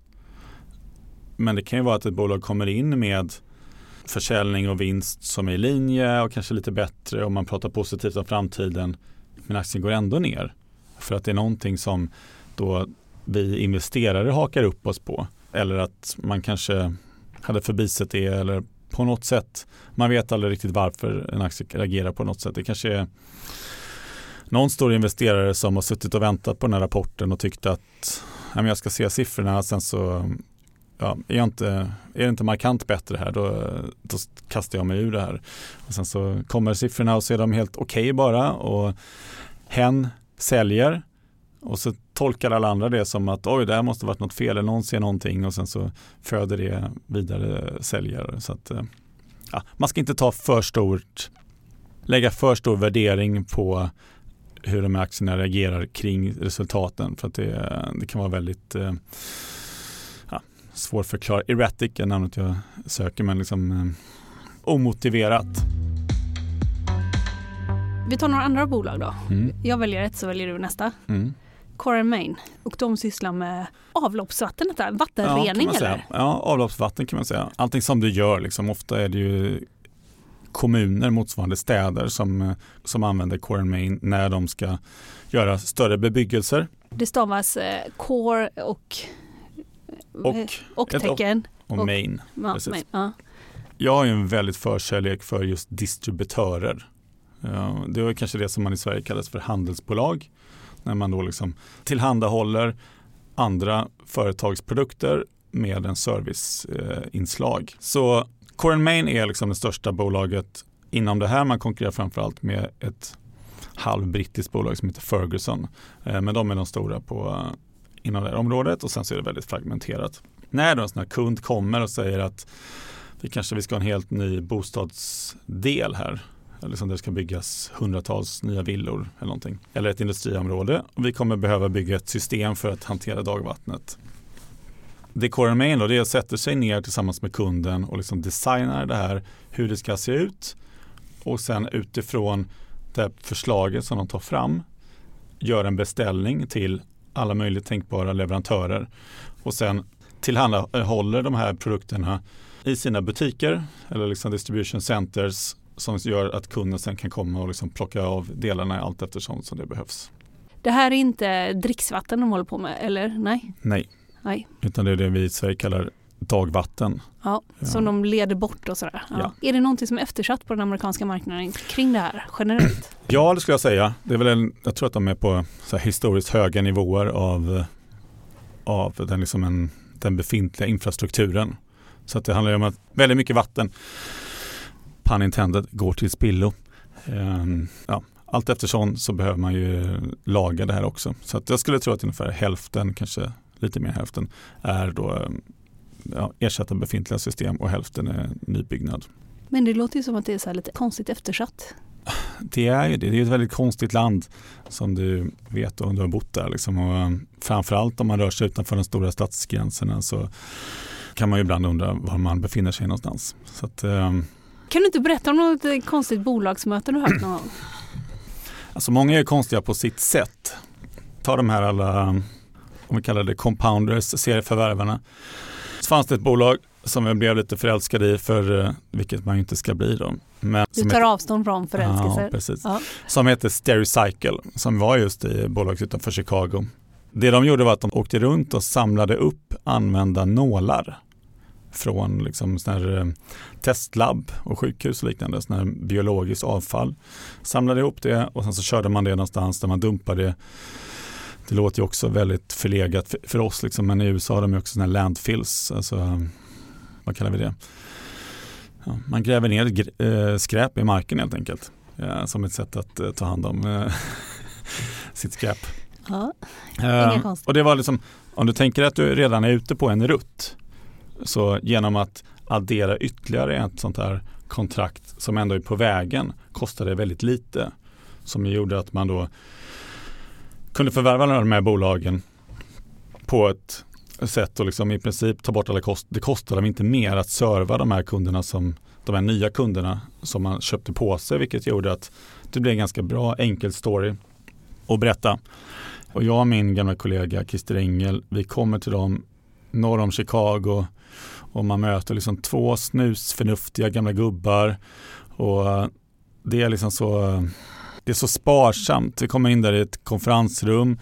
Men det kan ju vara att ett bolag kommer in med försäljning och vinst som är i linje och kanske lite bättre, och man pratar positivt om framtiden, men aktien går ändå ner. För att det är någonting som då vi investerare hakar upp oss på. Eller att man kanske hade förbisett det, eller på något sätt. Man vet aldrig riktigt varför en aktie reagerar på något sätt. Det kanske är någon stor investerare som har suttit och väntat på den här rapporten och tyckte att jag ska se siffrorna, sen så är det inte markant bättre här, då kastar jag mig ur det här. Och sen så kommer siffrorna och så är de helt okej bara, och hen säljer, och så tolkar alla andra det som att det här måste varit något fel, eller någon ser någonting, och sen så föder det vidare säljare. Så att man ska inte lägga för stor värdering på hur de här aktierna reagerar kring resultaten, för att det kan vara väldigt svårförklarat. Erratic är namnet jag söker, men liksom omotiverat. Vi tar några andra bolag då. Jag väljer ett så väljer du nästa. Core & Main. Och de sysslar med avloppsvatten, vattenrening eller? Ja, avloppsvatten kan man säga. Allting som du gör, liksom, ofta är det ju kommuner, motsvarande städer som använder Core & Main när de ska göra större bebyggelser. Det stavas Core och tecken. Och Main. Ja, Main. Ja. Jag har ju en väldigt förkärlek för just distributörer. Det är kanske det som man i Sverige kallas för handelsbolag. När man då liksom tillhandahåller andra företagsprodukter med en serviceinslag. Så Core & Main är liksom det största bolaget inom det här. Man konkurrerar framförallt med ett halvbrittiskt bolag som heter Ferguson. Men de är de stora inom det här området, och sen så är det väldigt fragmenterat. När då en sån här kund kommer och säger att vi ska ha en helt ny bostadsdel här, eller som det ska byggas hundratals nya villor eller någonting, eller ett industriområde, och vi kommer behöva bygga ett system för att hantera dagvattnet. Det Core & Main då, det är att sätta sig ner tillsammans med kunden och liksom designar det här, hur det ska se ut, och sen utifrån det förslaget som de tar fram gör en beställning till alla möjliga tänkbara leverantörer, och sen tillhandahåller de här produkterna i sina butiker eller liksom distribution centers, som gör att kunden sen kan komma och liksom plocka av delarna allt eftersom som det behövs. Det här är inte dricksvatten de håller på med, eller? Nej. Utan det är det vi i Sverige kallar dagvatten. Ja, som de leder bort och sådär. Ja. Är det någonting som är eftersatt på den amerikanska marknaden kring det här generellt? Ja, det skulle jag säga. Det är väl jag tror att de är på så här historiskt höga nivåer av den befintliga infrastrukturen. Så att det handlar ju om att väldigt mycket vatten, pun intended, går till spillo. Allt eftersom så behöver man ju laga det här också. Så att jag skulle tro att ungefär hälften, kanske lite mer hälften, är då ersätta befintliga system och hälften är nybyggnad. Men det låter ju som att det är så här lite konstigt eftersatt. Det är ju det. Det är ett väldigt konstigt land som du vet om du har bott där. Liksom. Och framförallt om man rör sig utanför de stora stadsgränserna så kan man ju ibland undra var man befinner sig någonstans. Så att, kan du inte berätta om något konstigt bolagsmöte du har haft någon gång? Alltså många är konstiga på sitt sätt. Ta de här alla, om vi kallar det compounders, serieförvärvarna. Så fanns det ett bolag som jag blev lite förälskad i, för vilket man inte ska bli då. Men du tar avstånd från förälskelser. Ja, precis. Ja. Som heter Stericycle, som var just i bolaget utanför Chicago. Det de gjorde var att de åkte runt och samlade upp använda nålar från liksom sån här testlabb och sjukhus och liknande, sån här biologiskt avfall. Samlade ihop det och sen så körde man det någonstans där man dumpade det. Det låter ju också väldigt förlegat för oss liksom, men i USA har de ju också såna här landfills, alltså vad kallar vi det? Ja, man gräver ner skräp i marken helt enkelt, som ett sätt att ta hand om sitt skräp. Ja, och det var liksom, om du tänker att du redan är ute på en rutt, så genom att addera ytterligare ett sånt här kontrakt som ändå är på vägen kostar det väldigt lite, som gjorde att man då kunde förvärva de här bolagen på ett sätt och liksom i princip ta bort alla det kostar dem inte mer att serva de här kunderna, som de här nya kunderna som man köpte på sig, vilket gjorde att det blev en ganska bra enkel story att berätta. Och jag och min gamla kollega Christer Engel, vi kommer till dem norr om Chicago och man möter liksom 2 snusförnuftiga gamla gubbar, och det är liksom det är så sparsamt. Vi kommer in där i ett konferensrum.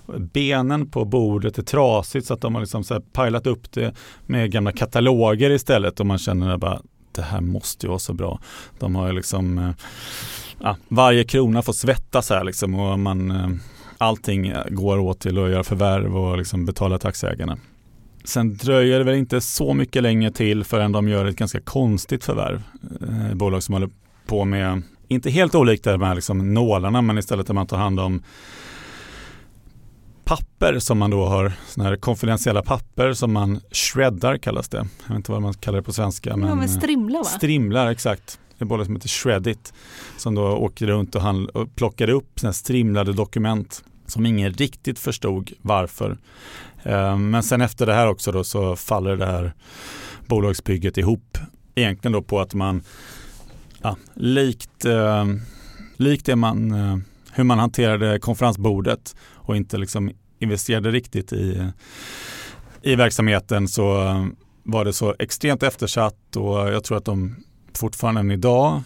Benen på bordet är trasigt så att de har liksom så här pajlat upp det med gamla kataloger istället, och man känner bara, det här måste ju vara så bra. De har ju liksom varje krona får svettas här liksom, och allting går åt till att göra förvärv och liksom betala taxiägarna. Sen dröjer det väl inte så mycket länge till förrän de gör ett ganska konstigt förvärv. Bolag som håller på med, inte helt olikt de här liksom nålarna, men istället där man tar hand om papper som man då har, såna här konfidentiella papper som man shreddar kallas det. Jag vet inte vad man kallar det på svenska. Men strimlar, va? Strimlar, exakt. Det är bolag som heter Shreddit som då åker runt och plockar upp såna här strimlade dokument som ingen riktigt förstod varför. Men sen efter det här också då så faller det här bolagsbygget ihop. Egentligen då på att man likt det hur man hanterade konferensbordet och inte liksom investerade riktigt i verksamheten, så var det så extremt eftersatt, och jag tror att de fortfarande än idag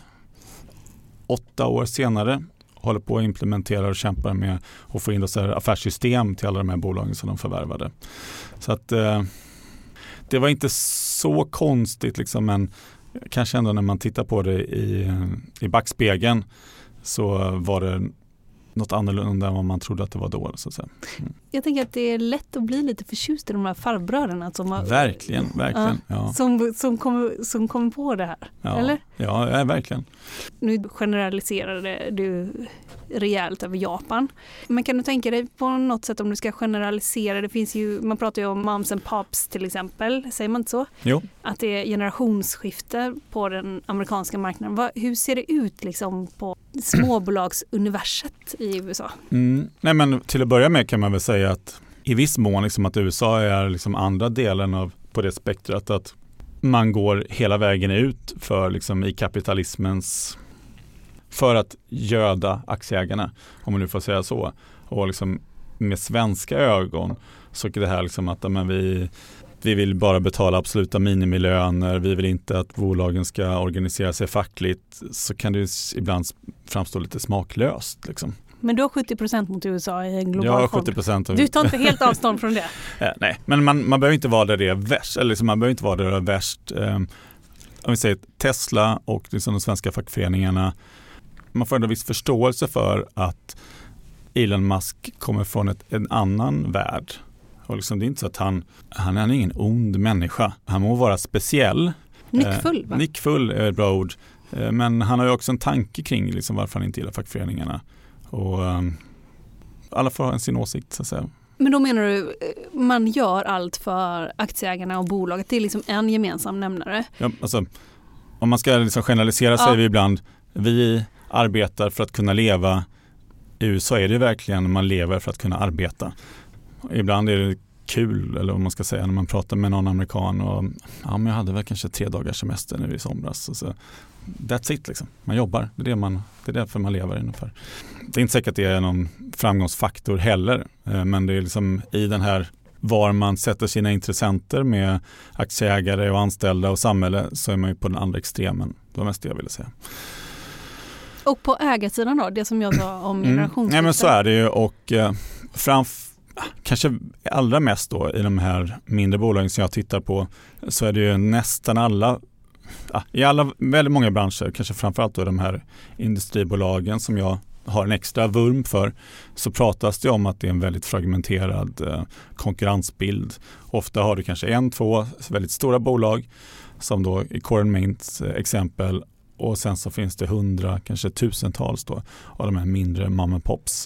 8 år senare håller på att implementera och kämpar med att få in affärssystem till alla de här bolagen som de förvärvade. Så att det var inte så konstigt liksom, men kanske ändå när man tittar på det i backspegeln så var det något annorlunda än vad man trodde att det var då. Så att säga. Jag tänker att det är lätt att bli lite förtjust i de här farbröderna. Verkligen. Ja. Som kommer på det här, eller? Ja, verkligen. Nu generaliserade du rejält över Japan. Men kan du tänka dig på något sätt om du ska generalisera? Det finns ju, man pratar ju om moms and pops till exempel, säger man inte så? Jo. Att det är generationsskifte på den amerikanska marknaden. Hur ser det ut liksom på småbolagsuniverset i USA? Nej, men till att börja med kan man väl säga att i viss mån liksom att USA är liksom andra delen på det spektrat, att man går hela vägen ut för liksom i kapitalismens, för att göda aktieägarna, om man nu får säga så. Och liksom med svenska ögon så är det här liksom att vi vill bara betala absoluta minimilöner, vi vill inte att bolagen ska organisera sig fackligt, så kan det ibland framstå lite smaklöst liksom. Men du har 70% mot USA i en global fond. Ja, 70%. Du tar inte helt avstånd från det? Nej, men man behöver inte vara där det är värst. Eller liksom, man behöver inte vara där det är värst. Om vi säger Tesla och liksom de svenska fackföreningarna, man får ändå viss förståelse för att Elon Musk kommer från en annan värld. Och liksom, det är inte så att han är ingen ond människa. Han må vara speciell. Nyckfull, va? Nyckfull är ett bra ord. Men han har ju också en tanke kring liksom varför han inte gillar fackföreningarna. Och alla får ha sin åsikt, så att säga. Men då menar du, man gör allt för aktieägarna och bolaget. Det är liksom en gemensam nämnare. Ja, alltså, om man ska liksom generalisera säger vi ibland, vi arbetar för att kunna leva. I USA är det verkligen man lever för att kunna arbeta. Ibland är det kul, eller vad man ska säga, när man pratar med någon amerikan och men jag hade väl kanske 3 dagars semester nu i somras. Och så, that's it liksom. Man jobbar. Det är därför man lever ungefär. Det är inte säkert att det är någon framgångsfaktor heller, men det är liksom i den här var man sätter sina intressenter med aktieägare och anställda och samhälle, så är man ju på den andra extremen. Det var mest det jag ville säga. Och på ägarsidan då, det som jag sa om generationsskifte? Nej, men så är det ju, och kanske allra mest då i de här mindre bolagen som jag tittar på, så är det ju nästan alla, väldigt många branscher, kanske framförallt då de här industribolagen som jag har en extra vurm för, så pratas det om att det är en väldigt fragmenterad konkurrensbild. Ofta har du kanske 1-2 väldigt stora bolag, som då i Core & Mains exempel, och sen så finns det 100, kanske tusentals då av de här mindre mom and pops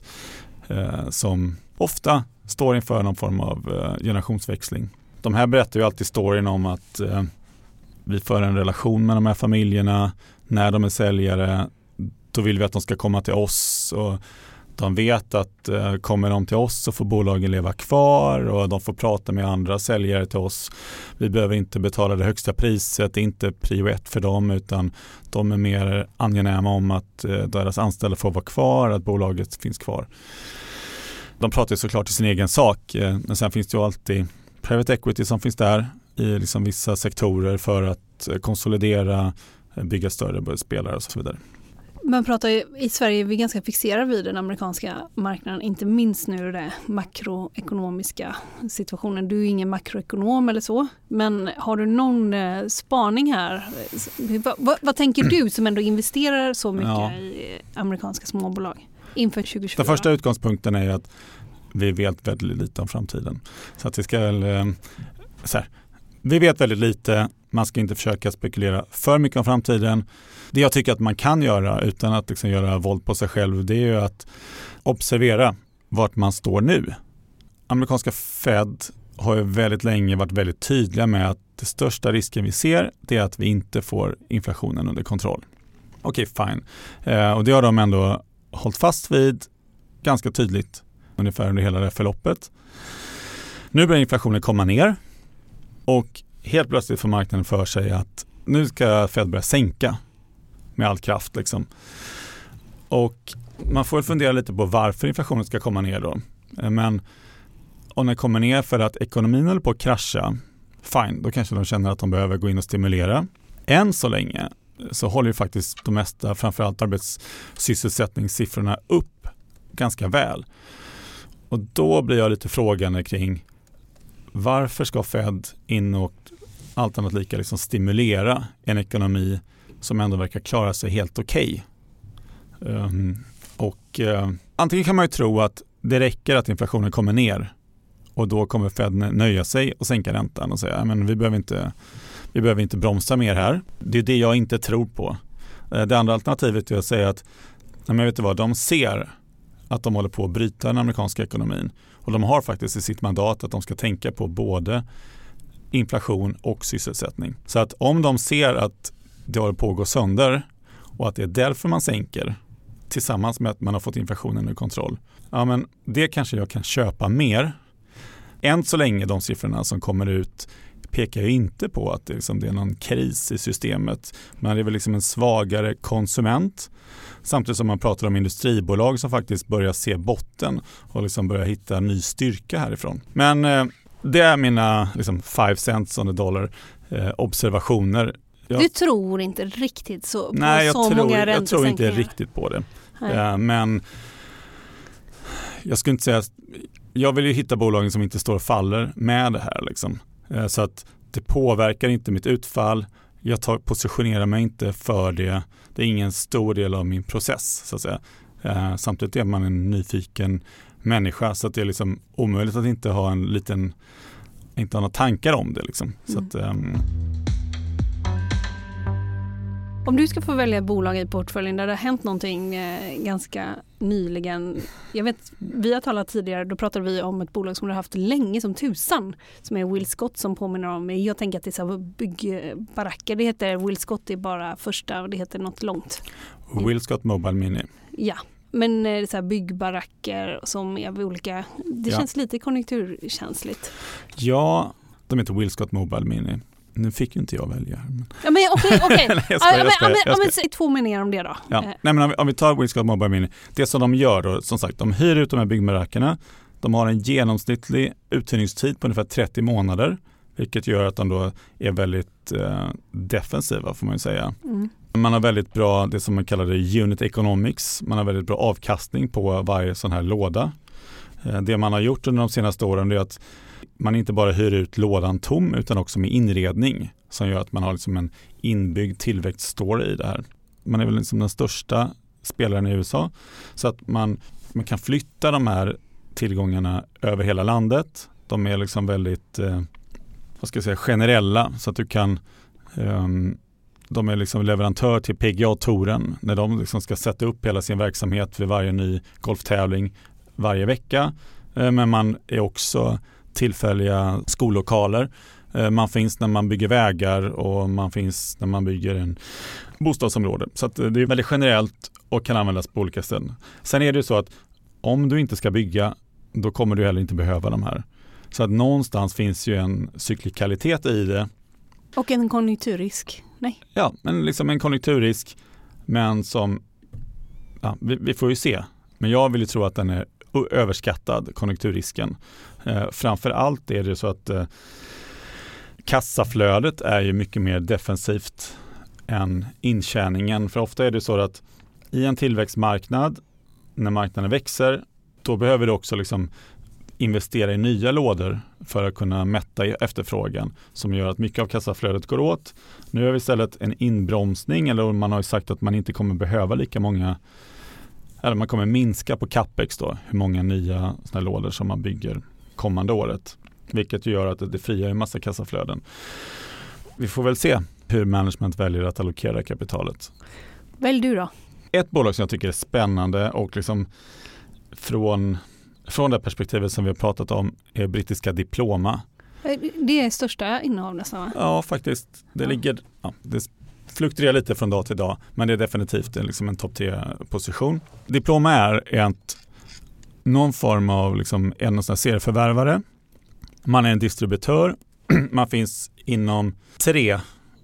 som ofta står inför någon form av generationsväxling. De här berättar ju alltid storyn om att vi för en relation med de här familjerna. När de är säljare, då vill vi att de ska komma till oss, och de vet att kommer de till oss så får bolagen leva kvar och de får prata med andra säljare till oss. Vi behöver inte betala det högsta priset, det är inte prio 1 för dem, utan de är mer angenäma om att deras anställda får vara kvar, att bolaget finns kvar. De pratar ju såklart i sin egen sak, men sen finns det ju alltid private equity som finns där i liksom vissa sektorer för att konsolidera, bygga större spelare och så vidare. Man pratar ju, i Sverige är vi ganska fixerade vid den amerikanska marknaden, inte minst nu det makroekonomiska situationen. Du är ingen makroekonom eller så, men har du någon spaning här? Vad tänker du som ändå investerar så mycket i amerikanska småbolag inför 2024? Den första utgångspunkten är att vi vet väldigt lite om framtiden. Så att vi vet väldigt lite, man ska inte försöka spekulera för mycket om framtiden. Det jag tycker att man kan göra utan att liksom göra våld på sig själv, det är ju att observera vart man står nu. Amerikanska Fed har ju väldigt länge varit väldigt tydliga med att det största risken vi ser, det är att vi inte får inflationen under kontroll. Okej, fine. Och det har de ändå hållit fast vid ganska tydligt ungefär under hela det här förloppet. Nu börjar inflationen komma ner och helt plötsligt får marknaden för sig att nu ska Fed börja sänka med all kraft. Liksom. Och man får fundera lite på varför inflationen ska komma ner då. Men om den kommer ner för att ekonomin håller på att krascha, fine, då kanske de känner att de behöver gå in och stimulera. Än så länge så håller ju faktiskt de mesta, framförallt arbetssysselsättningssiffrorna upp ganska väl. Och då blir jag lite frågande kring varför ska Fed in och allt annat lika liksom stimulera en ekonomi som ändå verkar klara sig helt okej. Antingen kan man ju tro att det räcker att inflationen kommer ner och då kommer Fed nöja sig och sänka räntan och säga men vi behöver inte bromsa mer här. Det är det jag inte tror på. Det andra alternativet är att säga att men vet du vad, de ser att de håller på att bryta den amerikanska ekonomin och de har faktiskt i sitt mandat att de ska tänka på både inflation och sysselsättning. Så att om de ser att det håller på att gå sönder och att det är därför man sänker tillsammans med att man har fått inflationen under kontroll. Ja, men det kanske jag kan köpa mer. Än så länge de siffrorna som kommer ut pekar ju inte på att det är någon kris i systemet. Men det är väl liksom en svagare konsument. Samtidigt som man pratar om industribolag som faktiskt börjar se botten och liksom börjar hitta ny styrka härifrån. Men det är mina 5 cents on the dollar observationer. Du tror inte riktigt så på nej, så många räntesänkningar? Jag tror inte riktigt på det. Men jag skulle inte säga... Jag vill ju hitta bolagen som inte står och faller med det här. Liksom. Så att det påverkar inte mitt utfall. Jag positionerar mig inte för det. Det är ingen stor del av min process. Så att säga. Samtidigt är man en nyfiken människa. Så att det är liksom omöjligt att inte ha inte ha några tankar om det. Liksom. Så att... Om du ska få välja bolag i portföljen där det har hänt någonting ganska nyligen. Jag vet, vi har talat tidigare, då pratade vi om ett bolag som du har haft länge som tusan. Som är Will Scott som påminner om, jag tänker att det är så här byggbaracker. Det heter Will Scott, det är bara första och det heter något långt. Will Scott Mobile Mini. Ja, men det är så här byggbaracker som är olika, det känns lite konjunkturkänsligt. Ja, de heter Will Scott Mobile Mini. Nu fick ju inte jag välja. Ja, men okej. Jag skojar. Säg 2 meningar om det då. Ja. Nej, men om vi tar Will Scott Mobile Mini. Det som de gör då, som sagt, de hyr ut de här byggmarackerna. De har en genomsnittlig uthyrningstid på ungefär 30 månader. Vilket gör att de då är väldigt defensiva, får man ju säga. Man har väldigt bra, det som man kallar det unit economics. Man har väldigt bra avkastning på varje sån här låda. Det man har gjort under de senaste åren är att man inte bara hyr ut lådan tom utan också med inredning som gör att man har liksom en inbyggd tillväxtstory i det här. Man är väl liksom den största spelaren i USA så att man kan flytta de här tillgångarna över hela landet. De är liksom väldigt generella så att du kan de är liksom leverantör till PGA-touren när de liksom ska sätta upp hela sin verksamhet vid varje ny golftävling varje vecka. Men man är också tillfälliga skollokaler. Man finns när man bygger vägar och man finns när man bygger en bostadsområde. Så att det är väldigt generellt och kan användas på olika ställen. Sen är det ju så att om du inte ska bygga, då kommer du heller inte behöva de här. Så att någonstans finns ju en cyklikalitet i det. Och en konjunkturrisk. Nej. Ja, men liksom en konjunkturrisk. Men som, vi får ju se. Men jag vill ju tro att den är överskattad, konjunkturrisken. Framför allt är det så att kassaflödet är ju mycket mer defensivt än intjäningen. För ofta är det så att i en tillväxtmarknad, när marknaden växer, då behöver du också liksom investera i nya lådor för att kunna mätta efterfrågan som gör att mycket av kassaflödet går åt. Nu har vi istället en inbromsning eller man har ju sagt att man inte kommer behöva lika många eller man kommer minska på capex då, hur många nya såna lådor som man bygger kommande året. Vilket gör att det frigör en massa kassaflöden. Vi får väl se hur management väljer att allokera kapitalet. Välj du då? Ett bolag som jag tycker är spännande och liksom från det perspektivet som vi har pratat om är brittiska Diploma. Det är största innehav nästan, va? Ja, faktiskt. Det fluktuerar lite från dag till dag, men det är definitivt liksom en topp 3-position. Diploma är ett någon form av liksom en sån här serieförvärvare. Man är en distributör. Man finns inom 3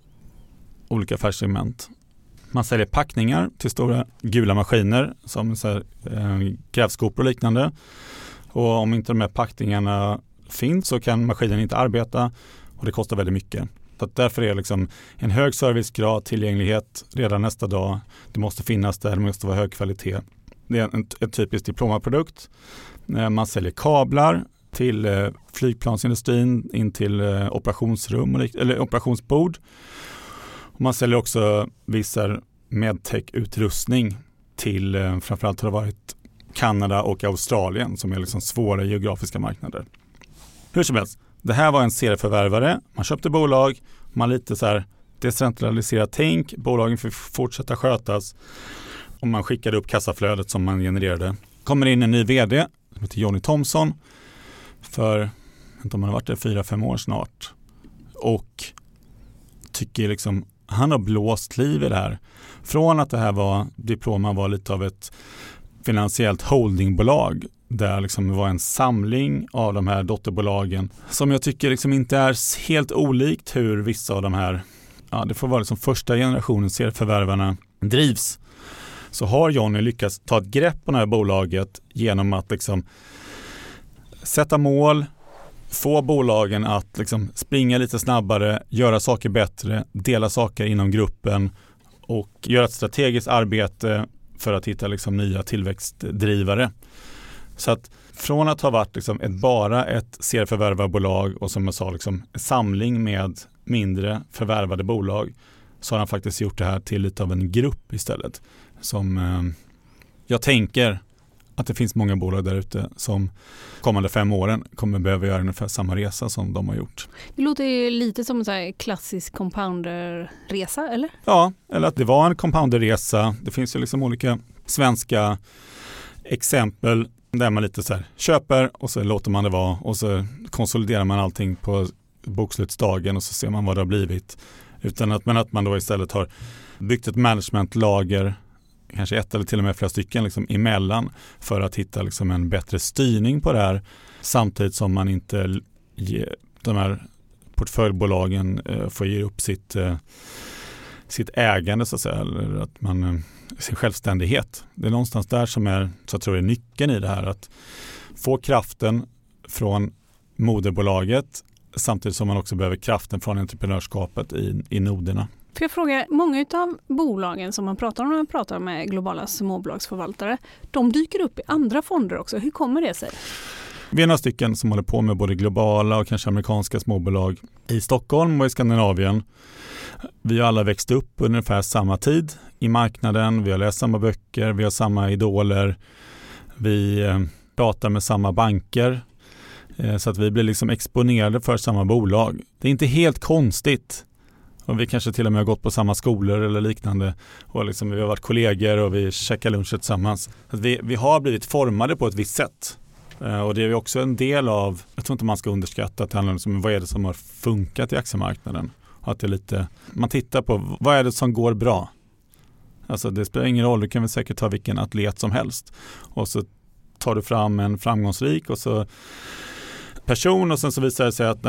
olika affärssegment. Man säljer packningar till stora gula maskiner som så här, grävskopor och liknande. Och om inte de här packningarna finns så kan maskinen inte arbeta och det kostar väldigt mycket. Så att därför är det liksom en hög servicegrad, tillgänglighet redan nästa dag. Det måste finnas där, det måste vara hög kvalitet. Det är en typisk diplomaprodukt. Man säljer kablar till flygplansindustrin in till operationsrum eller operationsbord. Och man säljer också vissa medtech-utrustning till framförallt har det varit Kanada och Australien som är liksom svåra geografiska marknader. Hur som helst, det här var en serieförvärvare. Man köpte bolag, man lite så här decentraliserat tänk, bolagen fick fortsätta skötas och man skickade upp kassaflödet som man genererade. Kommer in en ny vd som heter Johnny Thomson för, inte om man har varit där 4-5 år snart och tycker liksom han har blåst liv i det här. Från att det här var, Diploma var lite av ett finansiellt holdingbolag där liksom var en samling av de här dotterbolagen som jag tycker liksom inte är helt olikt hur vissa av de här, ja det får vara liksom första generationens serieförvärvarna drivs. Så har Johnny lyckats ta ett grepp på det här bolaget genom att liksom sätta mål, få bolagen att liksom springa lite snabbare, göra saker bättre, dela saker inom gruppen och göra ett strategiskt arbete för att hitta liksom nya tillväxtdrivare. Så att från att ha varit liksom bara ett serieförvärvarbolag och som jag sa liksom en samling med mindre förvärvade bolag så har han faktiskt gjort det här till lite av en grupp istället. Som jag tänker att det finns många bolag där ute som kommande 5 åren kommer behöva göra ungefär samma resa som de har gjort. Det låter ju lite som en så här klassisk compounder-resa, eller? Ja, eller att det var en compounder-resa. Det finns ju liksom olika svenska exempel där man lite så här köper och så låter man det vara och så konsoliderar man allting på bokslutsdagen och så ser man vad det har blivit. Men att man då istället har byggt ett managementlager, kanske 1 eller till och med flera stycken liksom emellan för att hitta liksom en bättre styrning på det här samtidigt som man inte de här portföljbolagen får ge upp sitt ägande så att säga, eller att man sin självständighet. Det är någonstans där som är, så jag tror är nyckeln i det här, att få kraften från moderbolaget samtidigt som man också behöver kraften från entreprenörskapet i noderna. För jag frågar, många av bolagen som man pratar om när man pratar med globala småbolagsförvaltare, de dyker upp i andra fonder också. Hur kommer det sig? Vi är några stycken som håller på med både globala och kanske amerikanska småbolag i Stockholm och i Skandinavien. Vi har alla växt upp ungefär samma tid i marknaden. Vi har läst samma böcker, vi har samma idoler. Vi pratar med samma banker så att vi blir liksom exponerade för samma bolag. Det är inte helt konstigt. Och vi kanske till och med har gått på samma skolor eller liknande. Och liksom vi har varit kollegor och vi käkar lunch tillsammans. Så att vi har blivit formade på ett visst sätt. Och det är också en del av, jag tror inte man ska underskatta att det handlar om vad är det som har funkat i aktiemarknaden. Att det är lite, man tittar på vad är det som går bra. Alltså det spelar ingen roll, du kan väl säkert ta vilken atlet som helst. Och så tar du fram en framgångsrik och så person och sen så visar det sig att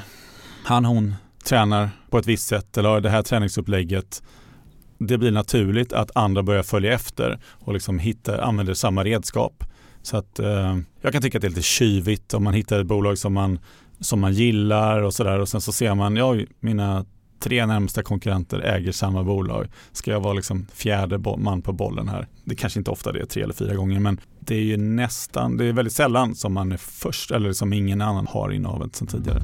hon tränar på ett visst sätt eller har det här träningsupplägget. Det blir naturligt att andra börjar följa efter och liksom använder samma redskap. Så att jag kan tycka att det är lite kyvigt om man hittar ett bolag som man gillar och sådär och sen så ser man, mina 3 närmsta konkurrenter äger samma bolag. Ska jag vara liksom 4:e man på bollen här? Det kanske inte ofta det är 3 eller 4 gånger, men det är ju det är väldigt sällan som man är först eller som ingen annan har innehavet sedan tidigare.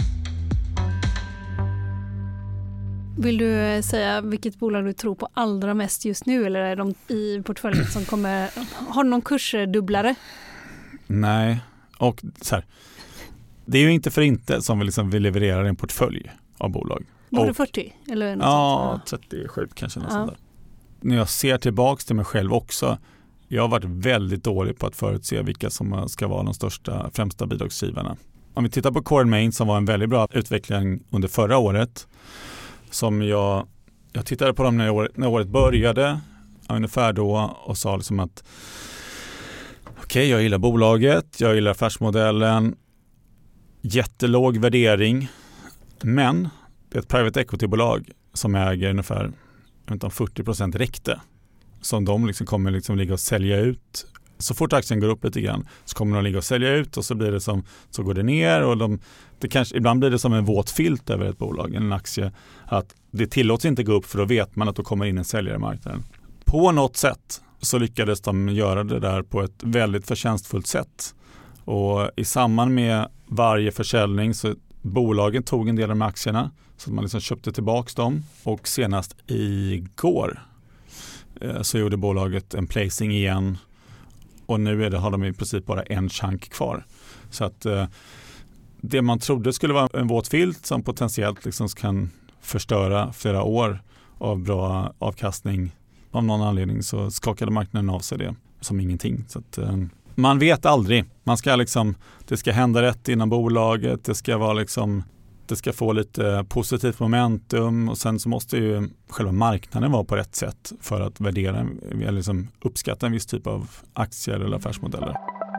Vill du säga vilket bolag du tror på allra mest just nu eller är de i portföljen som kommer, har någon kursdubblare? Nej, och så här, det är ju inte för inte som vi levererar en portfölj av bolag. Var det 40? Eller något sånt? 37 kanske. Något sånt där. När jag ser tillbaka till mig själv också, jag har varit väldigt dålig på att förutse vilka som ska vara de främsta bidragsgivarna. Om vi tittar på Core Main som var en väldigt bra utveckling under förra året, som jag tittade på dem när året började ungefär då och sa liksom att Okej, jag gillar bolaget, jag gillar affärsmodellen, jättelåg värdering, men det är ett private equity-bolag som äger ungefär 40% räckte. Som de liksom kommer liksom ligga och sälja ut. Så fort aktien går upp lite grann så kommer de ligga och sälja ut och så blir det så går det ner och ibland blir det som en våt filt över ett bolag, en aktie, att det tillåts inte gå upp för då vet man att då kommer in en säljare i marknaden. På något sätt så lyckades de göra det där på ett väldigt förtjänstfullt sätt. Och i samband med varje försäljning så bolagen tog en del av de aktierna så att man liksom köpte tillbaka dem och senast igår så gjorde bolaget en placing igen och nu har de i princip bara en chunk kvar. Så att det man trodde skulle vara en våt filt som potentiellt liksom kan förstöra flera år av bra avkastning, av någon anledning så skakade marknaden av sig det som ingenting. Så att, man vet aldrig. Man ska det ska hända rätt inom bolaget, det ska få lite positivt momentum och sen så måste ju själva marknaden vara på rätt sätt för att värdera eller uppskatta en viss typ av aktier eller affärsmodeller.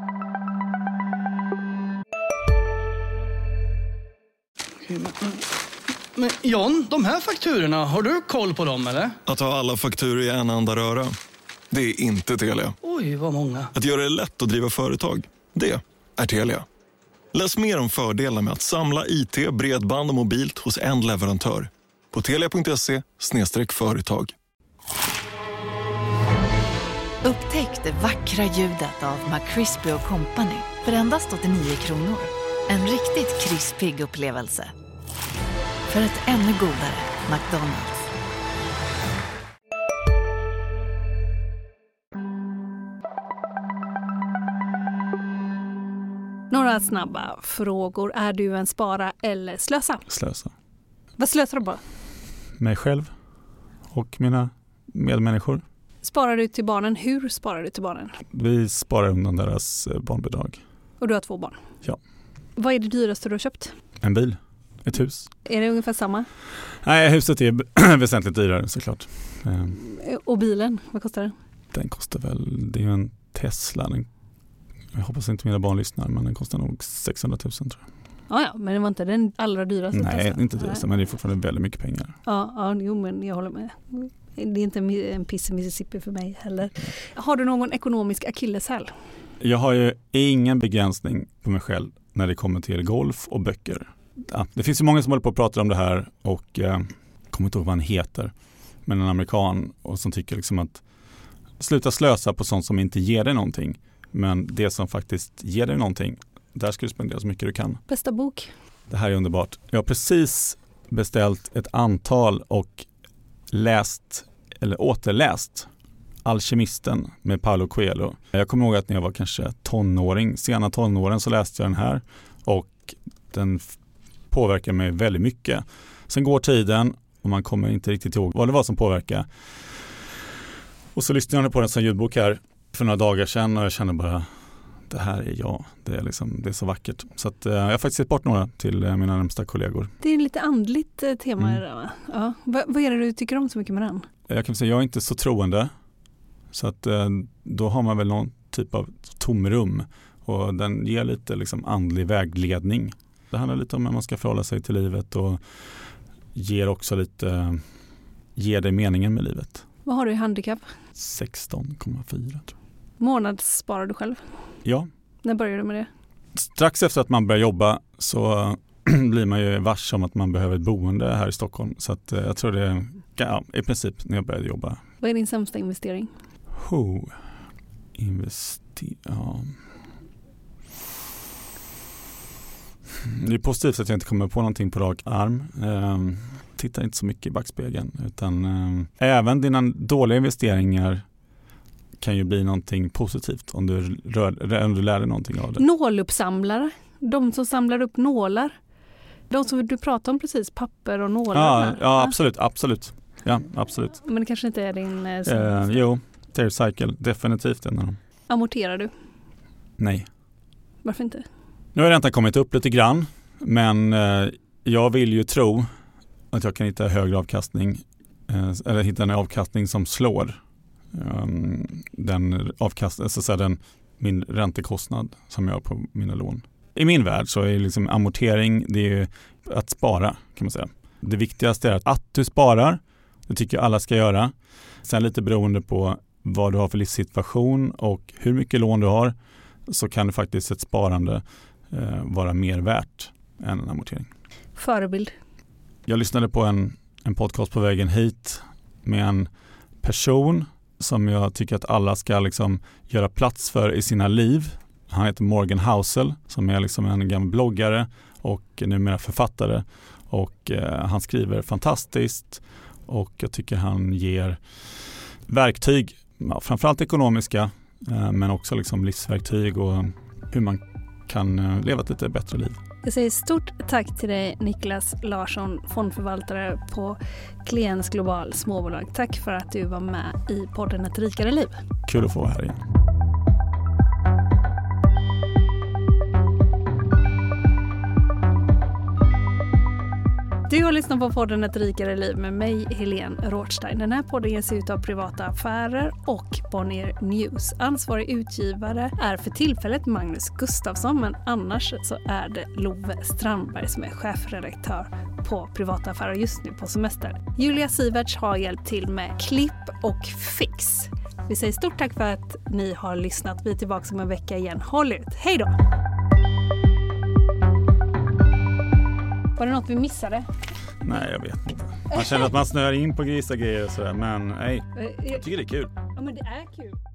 Men John, de här fakturorna, har du koll på dem eller? Att ha alla fakturor i en enda röra, det är inte Telia. Oj, vad många. Att göra det lätt att driva företag, det är Telia. Läs mer om fördelarna med att samla IT, bredband och mobilt hos en leverantör på telia.se/företag. Upptäck det vackra ljudet av McCrispy & Company för endast 89 kronor. En riktigt krispig upplevelse. För ett ännu godare McDonald's. Några snabba frågor. Är du en spara eller slösa? Slösa. Vad slösar du på? Mig själv och mina medmänniskor. Sparar du till barnen? Hur sparar du till barnen? Vi sparar undan deras barnbidrag. Och du har 2 barn? Ja. Vad är det dyraste du har köpt? En bil. Ett hus. Är det ungefär samma? Nej, huset är väsentligt dyrare såklart. Och bilen, vad kostar den? Den kostar väl, det är ju en Tesla. Jag hoppas inte mina barn lyssnar, men den kostar nog 600 000 tror jag. Ja, men det var inte den allra dyraste. Nej, inte dyraste, men det är fortfarande väldigt mycket pengar. Ja, jo, men jag håller med. Det är inte en piss i Mississippi för mig heller. Har du någon ekonomisk akilleshäl? Jag har ju ingen begränsning på mig själv när det kommer till golf och böcker. Ja, det finns ju många som håller på att prata om det här och kommer inte ihåg vad han heter, men en amerikan och som tycker att sluta slösa på sånt som inte ger dig någonting, men det som faktiskt ger dig någonting, där ska du spendera så mycket du kan. Bästa bok? Det här är underbart. Jag har precis beställt ett antal och läst eller återläst Alkemisten med Paulo Coelho. Jag kommer ihåg att när jag var kanske sena tonåren så läste jag den här och den påverkar mig väldigt mycket. Sen går tiden och man kommer inte riktigt ihåg vad det var som påverkade. Och så lyssnade jag på den som ljudbok här för några dagar sedan och jag kände bara, det här är jag. Det är så vackert. Så att, jag har faktiskt sett bort några till mina närmsta kollegor. Det är lite andligt tema i det där, va? Ja. Vad är det du tycker om så mycket med den? Jag kan säga jag är inte så troende. Så att då har man väl någon typ av tomrum och den ger lite andlig vägledning. Det handlar lite om hur man ska förhålla sig till livet och ger dig meningen med livet. Vad har du i handikapp? 16,4 tror jag. Månadssparar du själv? Ja. När började du med det? Strax efter att man börjar jobba så blir man ju varse om att man behöver ett boende här i Stockholm. Så att jag tror det är i princip när jag började jobba. Vad är din sämsta investering? Det är positivt att jag inte kommer på någonting på rak arm. Tittar inte så mycket i backspegeln. Utan även dina dåliga investeringar kan ju bli någonting positivt om du lär dig någonting av det. Nåluppsamlare. De som samlar upp nålar. De som du pratade om precis, papper och nålar. Ja, absolut. Ja, absolut. Men det kanske inte är din... Jo, TerraCycle, definitivt en av dem. Amorterar du? Nej. Varför inte? Nu har räntan kommit upp lite grann, men jag vill ju tro att jag kan hitta högre avkastning eller hitta en avkastning som slår den min räntekostnad som jag har på mina lån. I min värld så är liksom amortering, det är ju att spara kan man säga. Det viktigaste är att du sparar, det tycker jag alla ska göra. Sen lite beroende på vad du har för livssituation och hur mycket lån du har, så kan det faktiskt ett sparande vara mer värt än en amortering. Förebild. Jag lyssnade på en podcast på vägen hit med en person som jag tycker att alla ska liksom göra plats för i sina liv. Han heter Morgan Housel som är liksom en gammal bloggare och numera författare. Och han skriver fantastiskt och jag tycker han ger verktyg, framförallt ekonomiska, men också liksom livsverktyg och hur man kan leva ett lite bättre liv. Jag säger stort tack till dig Niklas Larsson, fondförvaltare på Kliens Global Småbolag. Tack för att du var med i podden Ett rikare liv. Kul att få vara här igen. Du har lyssnat på podden Ett rikare liv med mig, Helene Rothstein. Den här podden ges ut av Privata Affärer och Bonnier News. Ansvarig utgivare är för tillfället Magnus Gustafsson, men annars så är det Love Strandberg som är chefredaktör på Privata Affärer just nu på semester. Julia Siverts har hjälpt till med klipp och fix. Vi säger stort tack för att ni har lyssnat. Vi är tillbaka om en vecka igen. Håll ut. Hej då! Var det något vi missade? Nej, jag vet inte. Man känner att man snör in på vissa grejer och sådär, men nej, jag tycker det är kul. Ja, men det är kul.